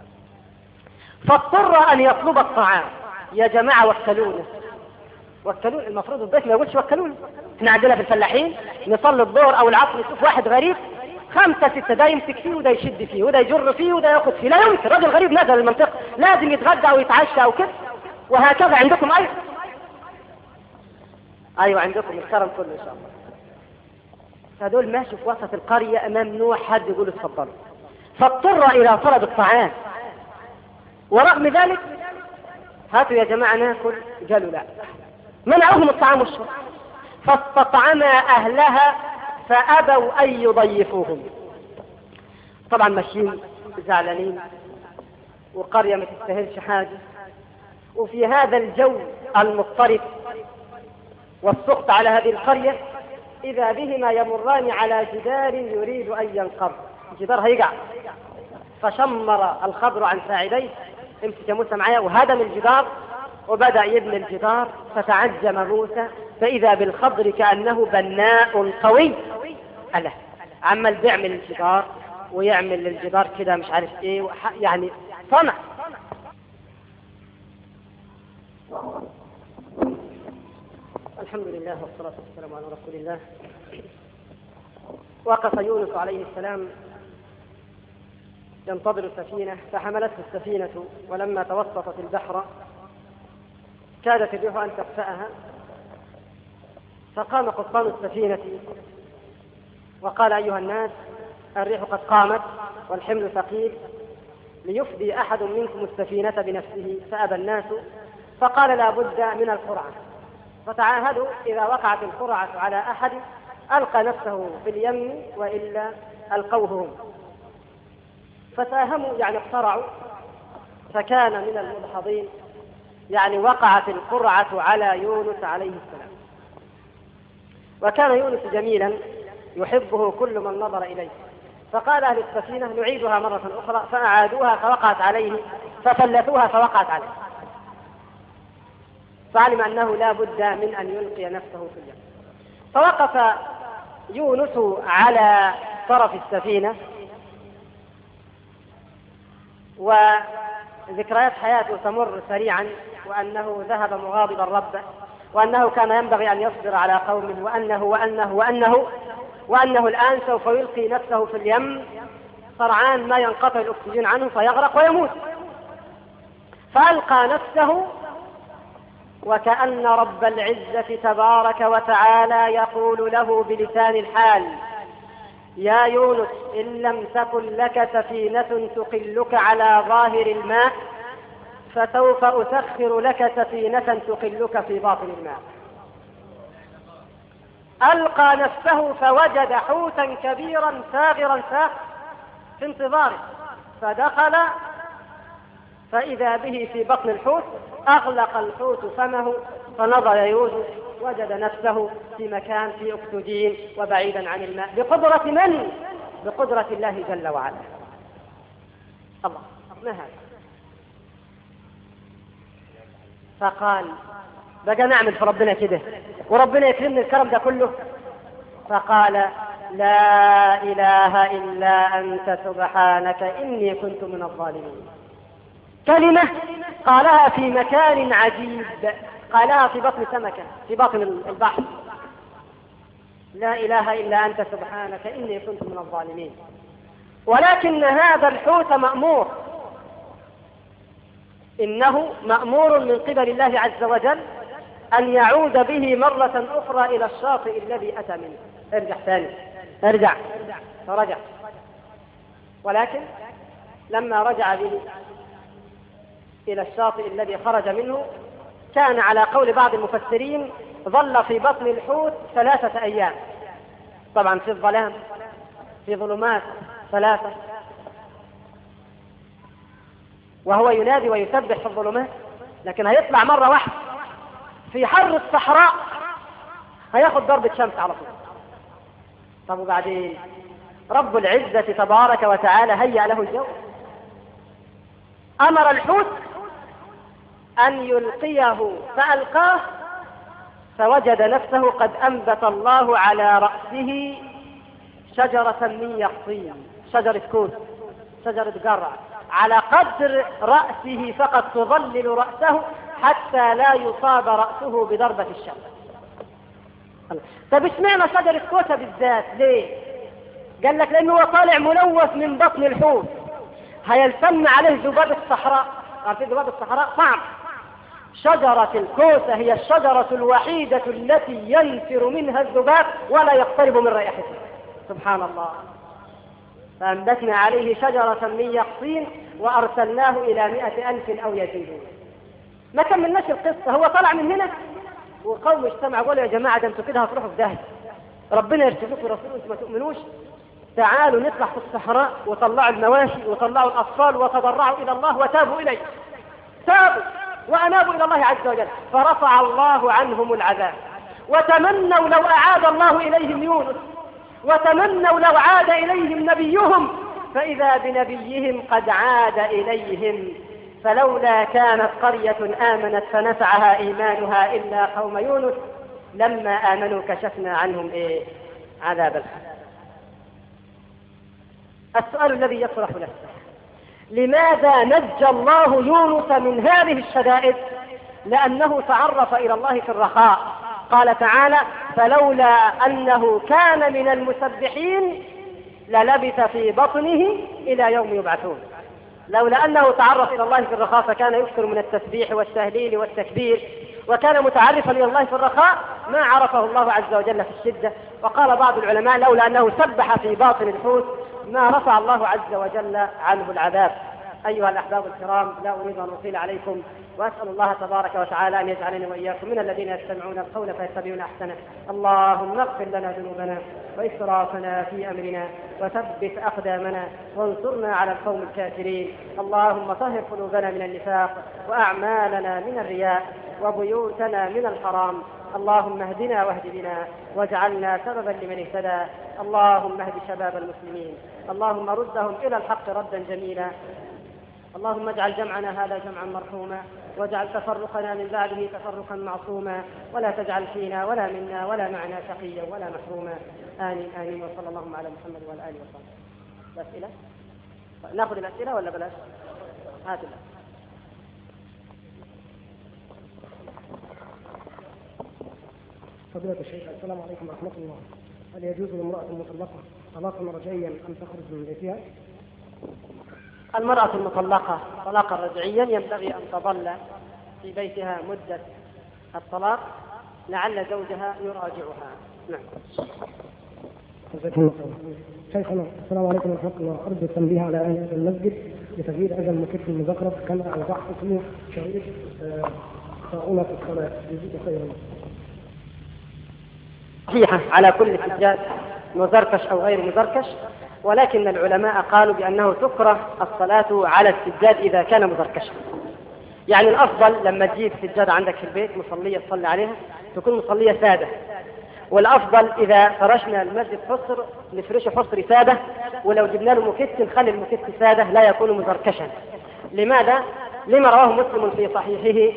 فاضطر أن يطلب الطعام. يا جماعة وكلونا، المفروض الضيف ما يقولش وكلونا. احنا عندنا في الفلاحين نصلي الظهر أو العصر نشوف واحد غريب 5 6 ده يمسك فيه وده يشد فيه وده يجر فيه وده ياخد فيه. لا يمكن، راجل غريب نزل المنطقة لازم يتغدى أو يتعشى أو كده. وهكذا عندكم أيوة عندكم الكرم كله إن شاء الله. فدول ماشي في وسط القرية، ممنوع حد يقول اتفضلوا. فاضطر إلى طلب الطعام، ورغم ذلك هاتوا يا جماعة ناكل، قالوا لا، منعوهم الطعام والشرب. فاستطعما أهلها فأبوا أن يضيفوهم. طبعا ماشيين زعلانين، وقرية ما تستاهلش حاجة، وفي هذا الجو المضطرب والسخط على هذه القرية إذا بهما يمران على جدار يريد أن ينقض. الجدار هيقع، فشمر الخضر عن ساعديه، امسك يا موسى معايا، وهدم الجدار وبدأ يبني الجدار. فتعجم موسى فإذا بالخضر كأنه بناء قوي. ألا عمال بيعمل الجدار ويعمل للجدار كده مش عارف ايه، يعني صنع. الحمد لله والصلاة والسلام على رسول الله. وقف يونس عليه السلام ينتظر السفينة فحملته السفينة، ولما توسطت البحر كادت الريح أن تقفأها، فقام قبطان السفينة وقال: أيها الناس، الريح قد قامت والحمل ثقيل، ليفدي أحد منكم السفينة بنفسه. فأبى الناس، فقال: لا بد من القرعة. فتعاهدوا إذا وقعت القرعة على أحد ألقى نفسه في اليم وإلا ألقوه هم. فساهموا يعني اقترعوا، فكان من المدحضين، يعني وقعت القرعة على يونس عليه السلام. وكان يونس جميلا يحبه كل من نظر إليه، فقال أهل السفينة: نعيدها مرة أخرى. فأعادوها فوقعت عليه، ففلتوها فوقعت عليه، فعلم أنه لا بد من أن يلقي نفسه في اليم. فوقف يونس على طرف السفينة، وذكريات حياته تمر سريعا، وأنه ذهب مغاضبا ربه، وأنه كان ينبغي أن يصبر على قومه، وأنه الآن سوف يلقي نفسه في اليم سرعان ما ينقطع الأكسجين عنه فيغرق ويموت. فألقى نفسه، وكأن رب العزة تبارك وتعالى يقول له بلسان الحال: يا يونس، إن لم تكن لك سفينة تقلك على ظاهر الماء فسوف أسخر لك سفينة تقلك في باطن الماء. ألقى نفسه فوجد حوتا كبيرا ساغرا في انتظاره، فدخل فإذا به في بطن الحوت. أغلق الحوت فمه، فنظر يونس وجد نفسه في مكان فيه أكسجين وبعيدا عن الماء، بقدرة من؟ بقدرة الله جل وعلا. الله، ما هذا؟ فقال: بقى نعمل في ربنا كده وربنا يكرمني الكرم ده كله؟ فقال: لا إله إلا أنت سبحانك إني كنت من الظالمين. كلمة قالها في مكان عجيب، قالها في بطن سمكة في باطن البحر: لا إله إلا أنت سبحانك إني كنت من الظالمين. ولكن هذا الحوت مأمور، إنه مأمور من قبل الله عز وجل أن يعود به مرة أخرى إلى الشاطئ الذي أتى منه. ارجع ثاني، ارجع. فرجع، ولكن لما رجع به إلى الشاطئ الذي خرج منه، كان على قول بعض المفسرين ظل في بطن الحوت 3 أيام، طبعا في الظلام، في ظلمات 3، وهو ينادي ويسبح في الظلمات، لكن هيطلع مرة واحدة في حر الصحراء هياخد ضربة شمس على طول. طب وبعدين؟ رب العزة تبارك وتعالى هيأ له الجو، أمر الحوت أن يلقيه فألقاه، فوجد نفسه قد أنبت الله على رأسه شجرة من يقطين، شجرة كوس، شجرة قرع، على قدر رأسه فقط تظلل رأسه حتى لا يصاب رأسه بضربة الشمس. طب اشمعنى شجرة كوسة بالذات؟ ليه؟ قال لك لأنه هو طالع ملوث من بطن الحوت، هيلتم عليه ذباب الصحراء. عارفين ذباب الصحراء صعب. شجرة الكوسة هي الشجرة الوحيدة التي ينفر منها الذباب ولا يقترب من رائحتها، سبحان الله. فأنبتنا عليه شجرة من يقطين وأرسلناه إلى 100,000 أو يزيدون. ما كملناش القصة، هو طلع من هنا وقوم اجتمعوا قالوا: يا جماعة ده انتوا كده هتروحوا في داهية، ربنا يرسلكم رسول انتوا ما تؤمنوش، تعالوا نطلع في الصحراء وطلعوا المواشي وطلعوا الأطفال وتضرعوا إلى الله وتابوا إليه. تابوا وأنابوا إلى الله عز وجل، فرفع الله عنهم العذاب، وتمنوا لو أعاد الله إليهم يونس، وتمنوا لو عاد إليهم نبيهم، فإذا بنبيهم قد عاد إليهم. فلولا كانت قرية آمنت فنفعها إيمانها إلا قوم يونس لما آمنوا كشفنا عنهم عذاب الخزي. السؤال الذي يطرح نفسه: لماذا نجى الله يونس من هذه الشدائد؟ لأنه تعرف إلى الله في الرخاء. قال تعالى: فلولا أنه كان من المسبحين للبث في بطنه إلى يوم يبعثون. لولا أنه تعرف إلى الله في الرخاء فكان يكثر من التسبيح والتهليل والتكبير وكان متعرفا إلى الله في الرخاء ما عرفه الله عز وجل في الشدة. وقال بعض العلماء: لولا أنه سبح في باطن الحوت ما رفع الله عز وجل عنه العذاب. أيها الأحباب الكرام، لا أريد أن أطيل عليكم، وأسأل الله تبارك وتعالى أن يجعلني وإياكم من الذين يستمعون القول فيتبعون أحسنه. اللهم اغفر لنا ذنوبنا وإسرافنا في أمرنا وثبت أقدامنا وانصرنا على القوم الكافرين. اللهم طهر قلوبنا من النفاق وأعمالنا من الرياء وبيوتنا من الحرام. اللهم اهدنا واهد بنا واجعلنا سببا لمن اهتدى. اللهم اهد شباب المسلمين، اللهم ردهم إلى الحق ردا جميلا. اللهم اجعل جمعنا هذا جمعا مرحوما واجعل تفرقنا من بعده تفرقا معصوما ولا تجعل فينا ولا منا ولا معنا شقيا ولا محروما. آمين آمين. وصلى اللهم على محمد وعلى آله وصحبه. الأسئلة؟ ناخذ الأسئلة ولا بلاش؟ هات الأسئلة. فضيلة الشيخ، السلام عليكم ورحمة الله. هل يجوز لامرأة مطلقة طلاقا رجعيا أن تخرج من بيتها؟ المرأة المطلقة طلاقا رجعيا ينبغي أن تظل في بيتها مدة الطلاق لعل زوجها يراجعها. نعم. شيخنا السلام عليكم ورحمة الله. أرجو التنبيه على أهل هذا المسجد لتغيير أجل مكتب المزخرف كما أوضح اسمه شريف طاعونة في الصلاة. جزيك خيرا. صحيحة على كل سجاد مزركش أو غير مزركش، ولكن العلماء قالوا بأنه تكره الصلاة على السجاد إذا كان مزركشا. يعني الأفضل لما تجيب سجادة عندك في البيت مصلية تصلي عليها تكون مصلية سادة، والأفضل إذا فرشنا المسجد حصر نفرشه حصر سادة، ولو جبنا له مكت نخلي المكت سادة لا يكون مزركشا. لماذا؟ لما رواه مسلم في صحيحه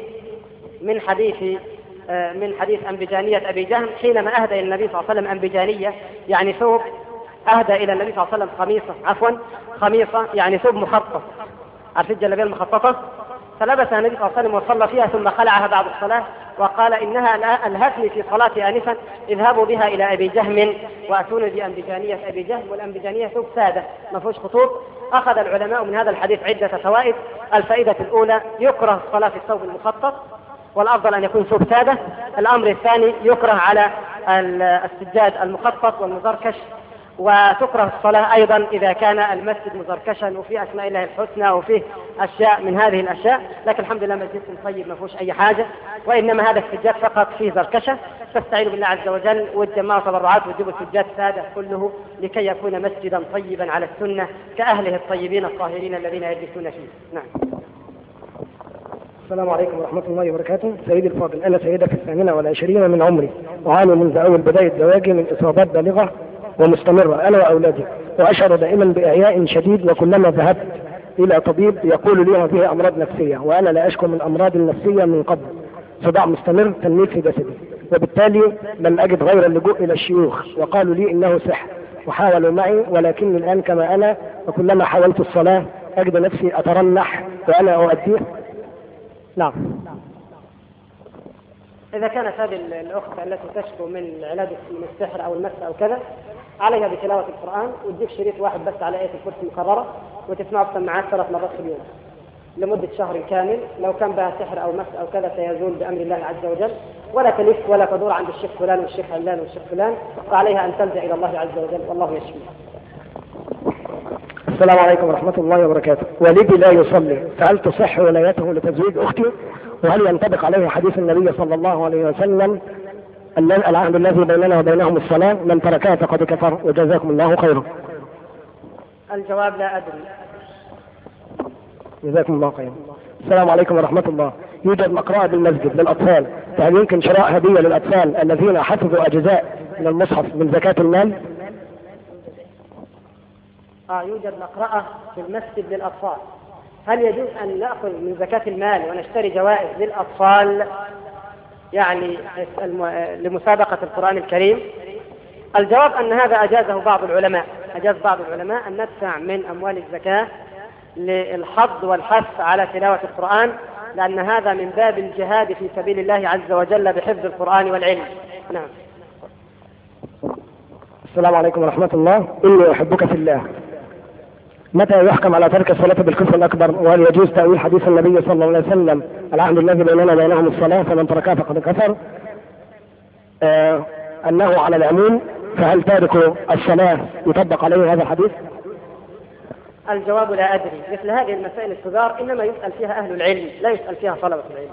من حديث أنبجانية أبي جهم حينما أهدى إلى النبي صلى الله عليه وسلم أنبجانية يعني ثوب، أهدى إلى النبي صلى الله عليه وسلم خميصة يعني ثوب مخطط، عارف الجلابية المخططة؟ فلبسها النبي صلى الله عليه وسلم وصلى فيها ثم خلعها بعد الصلاة وقال: إنها ألهتني في صلاتي آنفا، اذهبوا بها إلى أبي جهم وأتوني بأنبجانية أبي جهم. والأنبجانية ثوب سادة ما فيهوش خطوط. أخذ العلماء من هذا الحديث عدة فوائد. الفائدة الأولى: يكره الصلاة في الثوب المخطط، والأفضل أن يكون ثوب سادة. الأمر الثاني: يكره على السجاد المخطط والمزركش، وتكره الصلاة أيضا إذا كان المسجد مزركشا وفي أسماء الله الحسنى وفيه أشياء من هذه الأشياء. لكن الحمد لله مسجدكم طيب ما فيهوش أي حاجة، وإنما هذا السجاد فقط فيه زركشة. فاستعينوا بالله عز وجل وتجمعوا تبرعات وتجيبوا السجاد سادة كله لكي يكون مسجدا طيبا على السنة كأهله الطيبين الطاهرين الذين يجلسون فيه. نعم. السلام عليكم ورحمة الله وبركاته. سيدي الفاضل، أنا سيدة في 28 من عمري، أعاني منذ أول بداية زواجي من إصابات بالغة ومستمرة أنا وأولادي، وأشعر دائما بإعياء شديد، وكلما ذهبت إلى طبيب يقول لي هذه أمراض نفسية، وأنا لا أشكو من أمراض نفسية من قبل، صداع مستمر، تنميل في جسدي، وبالتالي لم أجد غير اللجوء إلى الشيوخ، وقالوا لي إنه سحر وحاولوا معي، ولكني الآن كما أنا، وكلما حاولت الصلاة أجد نفسي أترنح وأنا أؤديه. نعم. إذا كانت هذه الأخت التي تشكو من علاج من السحر أو المس أو كذا، عليها بتلاوة القرآن، وتجيب شريط واحد بس على آية الكرسي مكررة وتسمعه بسماعات 3 مرات في اليوم لمدة شهر كامل. لو كان بها سحر أو مس أو كذا سيزول بأمر الله عز وجل، ولا تلف ولا تدور عند الشيخ فلان والشيخ علان والشيخ فلان، وعليها أن تلجأ إلى الله عز وجل والله يشفيها. السلام عليكم ورحمة الله وبركاته. والدي لا يصلي، فهل تصح ولايته لتزويج أختي؟ وهل ينطبق عليه حديث النبي صلى الله عليه وسلم العهد الذي بيننا وبينهم الصلاة، من تركها فقد كفر، وجزاكم الله خيرا؟ الجواب: لا أدري. جزاكم الله خيرا. السلام عليكم ورحمة الله. يوجد مقرأة بالمسجد للأطفال، فهل يمكن شراء هدية للأطفال الذين حفظوا أجزاء من المصحف من زكاة المال؟ يوجد مقرأة في المسجد للأطفال. هل يجوز أن نأخذ من زكاة المال ونشتري جوائز للأطفال يعني لمسابقة القرآن الكريم؟ الجواب أن هذا أجازه بعض العلماء، أن ندفع من أموال الزكاة للحض والحث على تلاوة القرآن، لأن هذا من باب الجهاد في سبيل الله عز وجل بحفظ القرآن والعلم. نعم. السلام عليكم ورحمة الله. إني أحبك في الله. متى يحكم على ترك الصلاة بالكفر الأكبر؟ وهل يجوز تأويل حديث النبي صلى الله عليه وسلم العهد الذي بيننا وبينهم الصلاة فمن تركها فقد كفر أنه على العموم؟ فهل تارك الصلاة يطبق عليه هذا الحديث؟ الجواب لا أدري. مثل هذه المسائل الصغار إنما يسأل فيها أهل العلم، لا يسأل فيها طلبة العلم.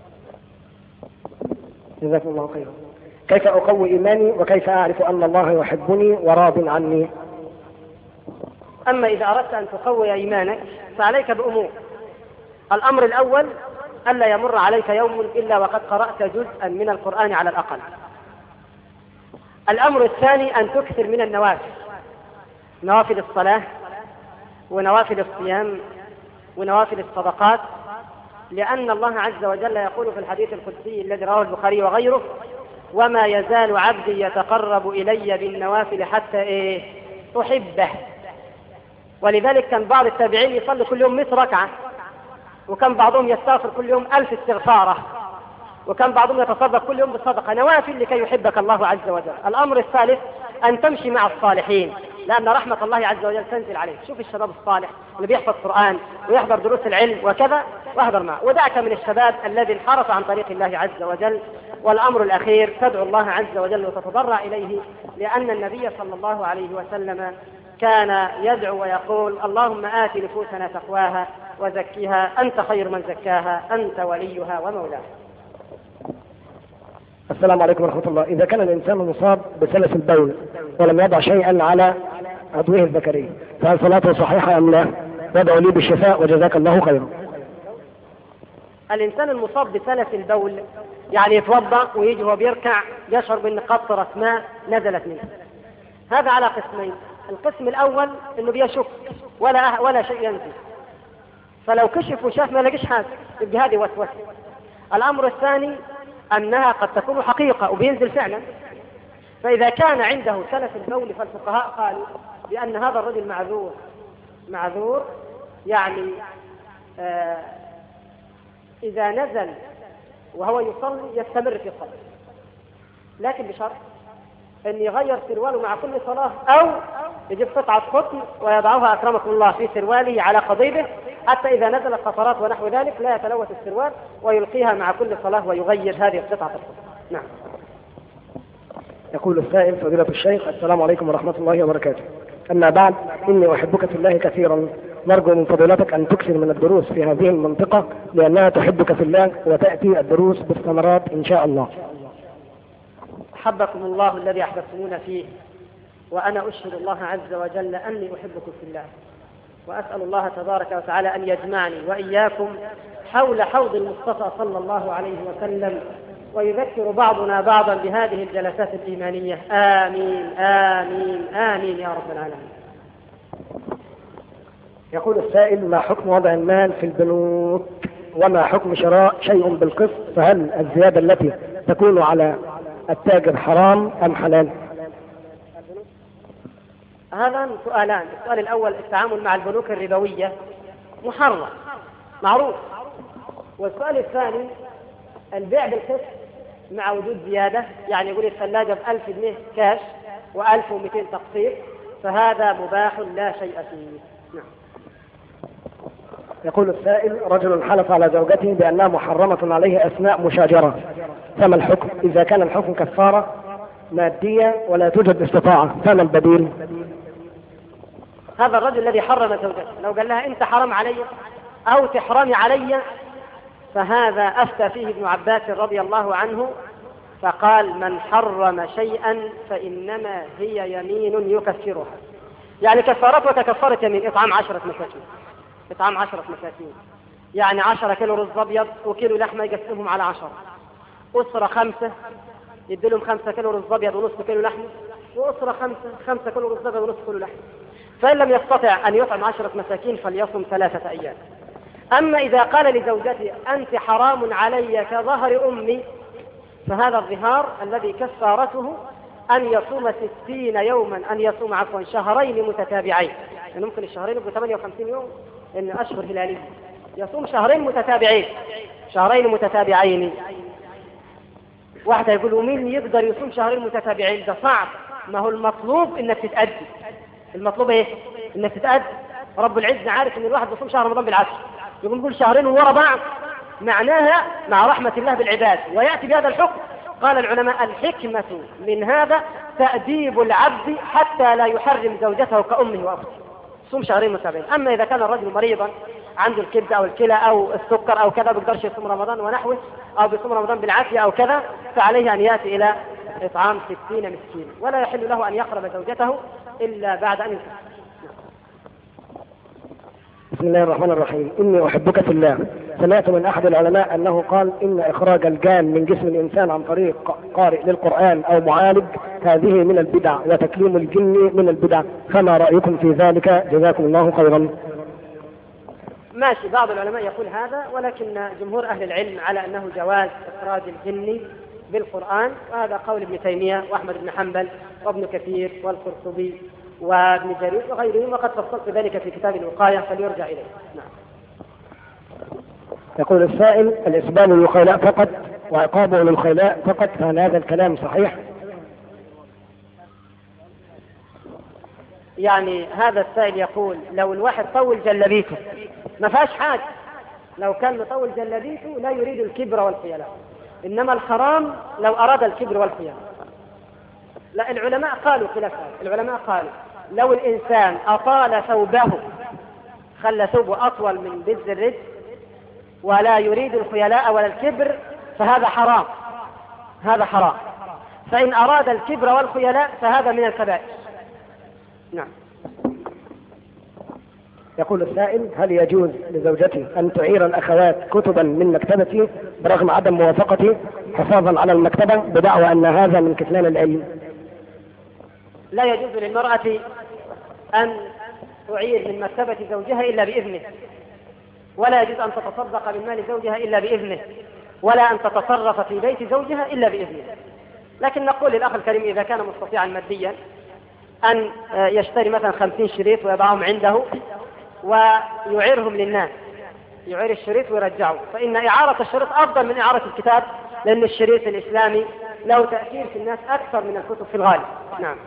جزاكم الله خيرا. كيف أقوي إيماني وكيف أعرف أن الله يحبني وراض عني؟ أما إذا أردت أن تقوي إيمانك فعليك بأمور. الأمر الأول ألا يمر عليك يوم إلا وقد قرأت جزءا من القرآن على الأقل. الأمر الثاني أن تكثر من النوافل، نوافل الصلاة ونوافل الصيام ونوافل الصدقات، لأن الله عز وجل يقول في الحديث القدسي الذي رواه البخاري وغيره: وما يزال عبدي يتقرب إلي بالنوافل حتى أحبه. ولذلك كان بعض التابعين يصلي كل يوم 100 ركعة، وكان بعضهم يستغفر كل يوم 1000 استغفارة، وكان بعضهم يتصدق كل يوم بالصدقة، نوافل لكي يحبك الله عز وجل. الأمر الثالث أن تمشي مع الصالحين، لأن رحمة الله عز وجل تنزل عليك. شوف الشباب الصالح اللي بيحفظ قرآن ويحضر دروس العلم وكذا، واحضر معه، ودعك من الشباب الذي انحرف عن طريق الله عز وجل. والأمر الأخير تدعو الله عز وجل وتتضرع إليه، لأن النبي صلى الله عليه وسلم كان يدعو ويقول: اللهم آت نفوسنا تقواها وزكيها أنت خير من زكاها أنت وليها ومولاها. السلام عليكم ورحمة الله. إذا كان الإنسان مصاب بسلس البول ولم يضع شيئا على عضوه الذكري فهل صلاته صحيحة أم لا؟ يدعو لي بالشفاء وجزاك الله خيرا. الإنسان المصاب بسلس البول يعني يتوضأ ويجي وهو بيركع يشعر بأن قطرة ماء نزلت منه. هذا على قسمين. القسم الأول أنه بيشك ولا شيء ينزل، فلو كشف وشاف ما لقيش حاجة يبقى هذه وسوسة. الأمر الثاني أنها قد تكون حقيقة وبينزل فعلا. فإذا كان عنده سلس البول فالفقهاء قالوا بأن هذا الرجل معذور، يعني إذا نزل وهو يصلي يستمر في الصلاة، لكن بشرط أن يغير سرواله مع كل صلاة، أو يجيب قطعة قطن ويضعها أكرمكم الله في سروالي على قضيبه، حتى إذا نزلت قطرات ونحو ذلك لا يتلوث السروال، ويلقيها مع كل صلاة ويغير هذه القطعة القطن. نعم. يقول السائل: فضيلة الشيخ، السلام عليكم ورحمة الله وبركاته. أما بعد، إني أحبك في الله كثيرا، نرجو من فضيلتك أن تكثر من الدروس في هذه المنطقة، لأنها تحبك في الله وتأتي الدروس باستمرار إن شاء الله. أحبكم الله الذي أحببتمونا فيه، وأنا أشهد الله عز وجل أني أحبكم في الله، وأسأل الله تبارك وتعالى أن يجمعني وإياكم حول حوض المصطفى صلى الله عليه وسلم، ويذكر بعضنا بعضا بهذه الجلسات الإيمانية. آمين آمين آمين يا رب العالمين. يقول السائل: ما حكم وضع المال في البنوك؟ وما حكم شراء شيء بالقسط؟ فهل الزيادة التي تكون على التاجر حرام أم حلال؟ هذا سؤالان. السؤال الأول: التعامل مع البنوك الربوية محرم معروف. والسؤال الثاني: البيع بالقسط مع وجود زيادة، يعني يقول الثلاجة ب1000 جنيه كاش و1200 تقسيط، فهذا مباح لا شيء فيه. نعم. يقول السائل: رجل حلف على زوجته بأنها محرمة عليه أثناء مشاجرة، فما الحكم؟ إذا كان الحكم كفارة مادية ولا توجد استطاعة فما البديل؟ هذا الرجل الذي حرم زوجته لو قال لها أنت حرم علي أو تحرمي علي، فهذا أفتى فيه ابن عباس رضي الله عنه فقال: من حرم شيئا فإنما هي يمين يكفرها. يعني كفارتها ككفارة يمين، إطعام 10 مساكين، إطعام 10 مساكين، يعني 10 كيلو رز أبيض وكيلو لحمة يقسمهم على 10، أسرة 5 يدلهم 5 كيلو رز أبيض ونصف كيلو لحمة، وأسرة 5 كيلو رز أبيض ونصف كيلو لحمة. فإن لم يستطع أن يطعم 10 مساكين فليصم 3 أيام. أما إذا قال لزوجته أنت حرام علي كظهر أمي، فهذا الظهار الذي كفارته أن يصوم 60 يوما، أن يصوم شهرين متتابعين، يعني ممكن الشهرين يبقوا 58 يوم لأن أشهر هلالية، يصوم شهرين متتابعين واحد هيقول ومين يقدر يصوم شهرين متتابعين؟ ده صعب. ما هو المطلوب انك تتأدي. المطلوب ايه؟ انك تتأدي. رب العزة عارف ان الواحد بيصوم شهر رمضان بالعكس، يقول شهرين ورا بعض، معناها مع رحمة الله بالعباد، ويأتي بهذا الحكم. قال العلماء الحكمة من هذا تأديب العبد حتى لا يحرم زوجته كأمه وأخته. صوم شهرين متابعين. أما إذا كان الرجل مريضا عنده الكبد أو الكلى أو السكر أو كذا بيقدرش يصوم رمضان ونحوه، أو بيصوم رمضان بالعافية أو كذا، فعليه أن يأتي إلى إطعام 60 مسكين، ولا يحل له أن يقرب زوجته إلا بعد أن ينفق. بسم الله الرحمن الرحيم. إني أحبك في الله. سمعت من أحد العلماء أنه قال إن إخراج الجان من جسم الإنسان عن طريق قارئ للقرآن أو معالج هذه من البدع، وتكليم الجن من البدع، فما رأيكم في ذلك؟ جزاكم الله خيرا. ماشي، بعض العلماء يقول هذا، ولكن جمهور أهل العلم على أنه جواز إخراج الجن بالقرآن، وهذا قول ابن تيمية وأحمد بن حنبل وابن كثير والقرطبي وابن جرير وغيرهم، وقد فصلت ذلك في كتاب الوقاية فليرجع إليه. نعم. يقول السائل: الإسبال للخيلاء فقط وعقابه للخيلاء فقط، فهل هذا الكلام صحيح؟ يعني هذا السائل يقول لو الواحد طول جلبيته ما فيهاش حاجة، لو كان مطول جلبيته لا يريد الكبر والخيلاء، إنما الحرام لو أراد الكبر والخيلاء. لا، العلماء قالوا خلاف هذا. العلماء قالوا لو الإنسان أطال ثوبه، خلى ثوبه أطول من بز الرجل ولا يريد الخيلاء ولا الكبر، فهذا حرام، هذا حرام. فإن أراد الكبر والخيلاء فهذا من الكبائر. نعم. يقول السائل: هل يجوز لزوجتي أن تعير الأخوات كتبا من مكتبتي برغم عدم موافقتي حفاظا على المكتبة بدعوى أن هذا من كتمان العلم؟ لا يجوز للمرأة أن تعير من مكتبة زوجها إلا بإذنه، ولا يجوز أن تتصدق من مال زوجها إلا بإذنه، ولا أن تتصرف في بيت زوجها إلا بإذنه. لكن نقول للأخ الكريم إذا كان مستطيعا ماديا أن يشتري مثلا 50 شريط ويضعهم عنده ويعيرهم للناس، يعير الشريط ويرجعه، فإن إعارة الشريط أفضل من إعارة الكتاب، لأن الشريط الإسلامي له تأثير في الناس أكثر من الكتب في الغالب. نعم.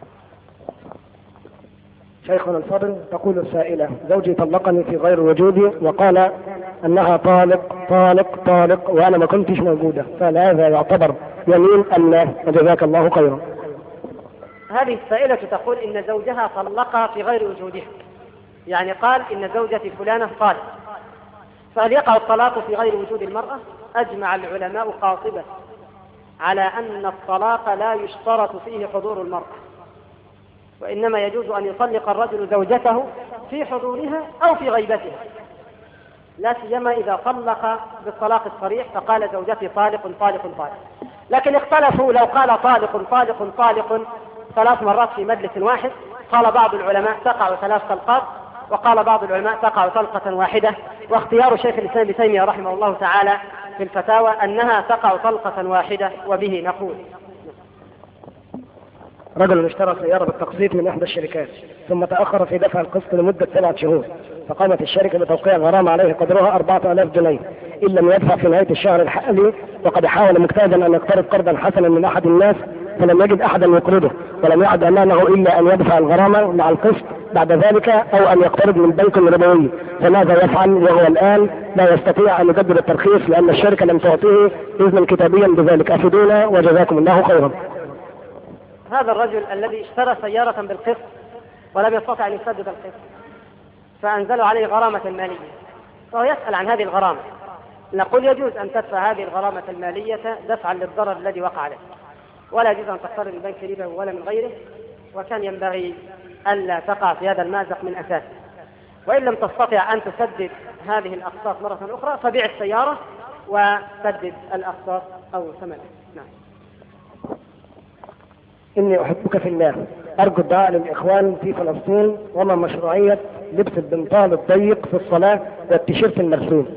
شيخنا الفاضل، تقول السائلة: زوجي طلقني في غير وجودي وقال أنها طالق وأنا ما كنتش موجودة، فهل هذا يعتبر يمين أم لا؟ وجزاك الله خيرا. هذه السائلة تقول إن زوجها طلقها في غير وجودها، يعني قال إن زوجتي فلانة طالق، فهل يقع الطلاق في غير وجود المرأة؟ أجمع العلماء قاطبة على أن الطلاق لا يشترط فيه حضور المرأة، وإنما يجوز أن يطلق الرجل زوجته في حضورها أو في غيبتها، لا سيما إذا طلق بالطلاق الصريح فقال زوجتي طالق. لكن اختلفوا لو قال طالق 3 مرات في مجلس واحد، قال بعض العلماء تقع 3 طلقات، وقال بعض العلماء تقع طلقة واحدة، واختيار شيخ الإسلام ابن تيمية رحمه الله تعالى في الفتاوى أنها تقع طلقة واحدة، وبه نقول. رجل اشترى سيارة بالتقسيط من إحدى الشركات ثم تأخر في دفع القسط لمدة 7 شهور، فقامت الشركة بتوقيع غرامة عليه قدرها 4000 جنيه إن لم يدفع في نهاية الشهر الحالي، وقد حاول مجتهدا أن يقترض قرضا حسنا من أحد الناس فلم يجد أحدا يقرضه، ولم يعد أمامه إلا أن يدفع الغرامة مع القسط بعد ذلك، أو أن يقترض من بنك ربوي، فماذا يفعل وهو الآن لا يستطيع أن يجدد الترخيص لأن الشركة لم تعطيه إذنا كتابيا بذلك؟ أفيدونا وجزاكم الله خيرا. هذا الرجل الذي اشترى سيارة بالقسط ولم يستطع أن يسدد القسط فأنزلوا عليه غرامة مالية، فهو يسأل عن هذه الغرامة. نقول يجوز أن تدفع هذه الغرامة المالية دفعا للضرر الذي وقع عليه، ولا يجوز أن تقترض من بنك ربا ولا من غيره، وكان ينبغي ألا تقع في هذا المازق من أساسه. وإن لم تستطع أن تسدد هذه الأقساط مرة أخرى فبيع السيارة وسدد الأقساط أو ثمنها. نعم. إني أحبك في الله، أرجو الدعاء للإخوان في فلسطين، وما مشروعية لبس البنطال الضيق في الصلاة والتيشيرت المرسوم؟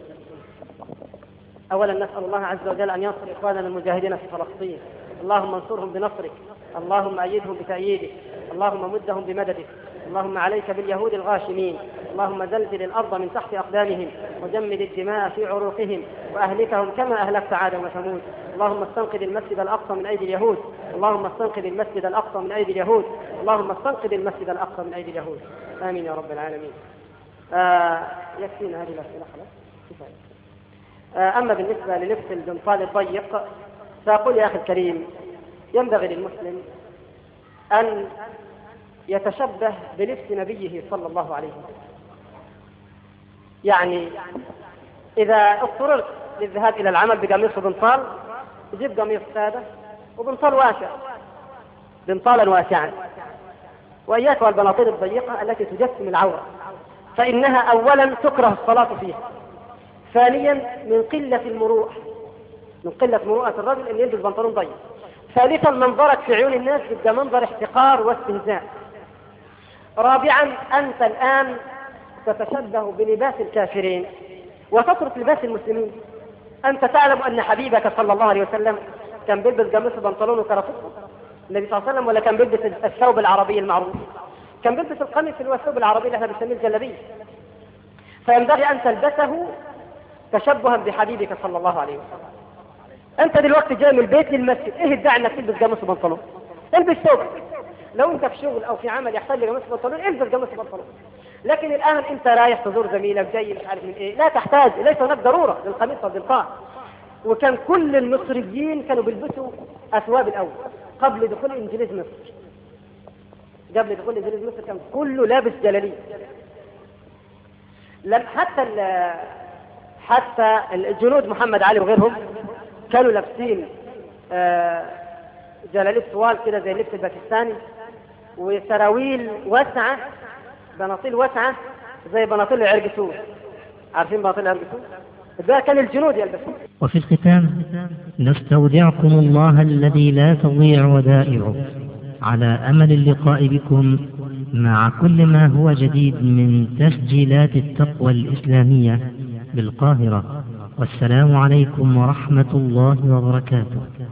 أولا نسأل الله عز وجل أن ينصر إخواننا المجاهدين في فلسطين، اللهم انصرهم بنصرك، اللهم أيدهم بتأييدك، اللهم مدهم بمددك، اللهم عليك باليهود الغاشمين، اللهم زلزل الأرض من تحت أقدامهم وجمد الدماء في عروقهم وأهلكهم كما أهلكت عادا وثمود. اللهم استنقذ المسجد الأقصى من أيدي اليهود. اللهم استنقذ المسجد الأقصى من أيدي اليهود. اللهم استنقذ المسجد الأقصى من أيدي اليهود. آمين يا رب العالمين. يكفينا هذه الأسئلة خلاص كفاية. أما بالنسبة للبس البنطال الضيق فأقول يا أخي الكريم ينبغي للمسلم أن يتشبه بلبس نبيه صلى الله عليه وسلم. يعني إذا اضطررت للذهاب إلى العمل بقميص وبنطال جيب قميص سادة وبنطال واسع، بنطالا واسعا، وإياك والبناطيل الضيقة التي تجسم العورة، فإنها أولا تكره الصلاة فيها، ثانيا من قلة المروءة، من قلة مروءة الرجل أن يلبس بنطلون ضيق، ثالثا منظرك في عيون الناس يبقى منظر احتقار واستهزاء، رابعا أنت الآن تتشبه بلباس الكافرين وتترك لباس المسلمين. أنت تعلم أن حبيبك صلى الله عليه وسلم كان بيلبس قميص بنطلون وكرافته النبي صلى الله عليه وسلم، ولا كان بيلبس الثوب العربي المعروف؟ كان بيلبس القميص اللي هو الثوب العربي اللي احنا بنسميه الجلابيه. فينبغي أن تلبسه تشبها بحبيبك صلى الله عليه وسلم. أنت دلوقتي جاي من البيت للمسجد، إيه الداعي إنك تلبس قميص وبنطلون؟ البس ثوبك. لو أنت في شغل أو في عمل يحتاج قميص وبنطلون البس قميص وبنطلون. لكن الآن أنت رايح تزور زميلك جاي مش عارف من إيه، لا تحتاج، ليس هناك ضرورة للقميص والبنطال. وكان كل المصريين كانوا بيلبسوا أثواب الأول قبل دخول إنجليز مصر. قبل دخول إنجليز مصر كان كله لابس جلاليب. حتى الجنود محمد علي وغيرهم كانوا لابسين جلاليب طوال كده زي اللبس الباكستاني، وسراويل واسعة، بناطيل واسعة زي بناطيل العرقسوس. عارفين بناطيل العرقسوس؟ ده كان الجنود يلبسون. وفي الختام نستودعكم الله الذي لا تضيع ودائعه على أمل اللقاء بكم مع كل ما هو جديد من تسجيلات التقوى الإسلامية بالقاهرة. والسلام عليكم ورحمة الله وبركاته.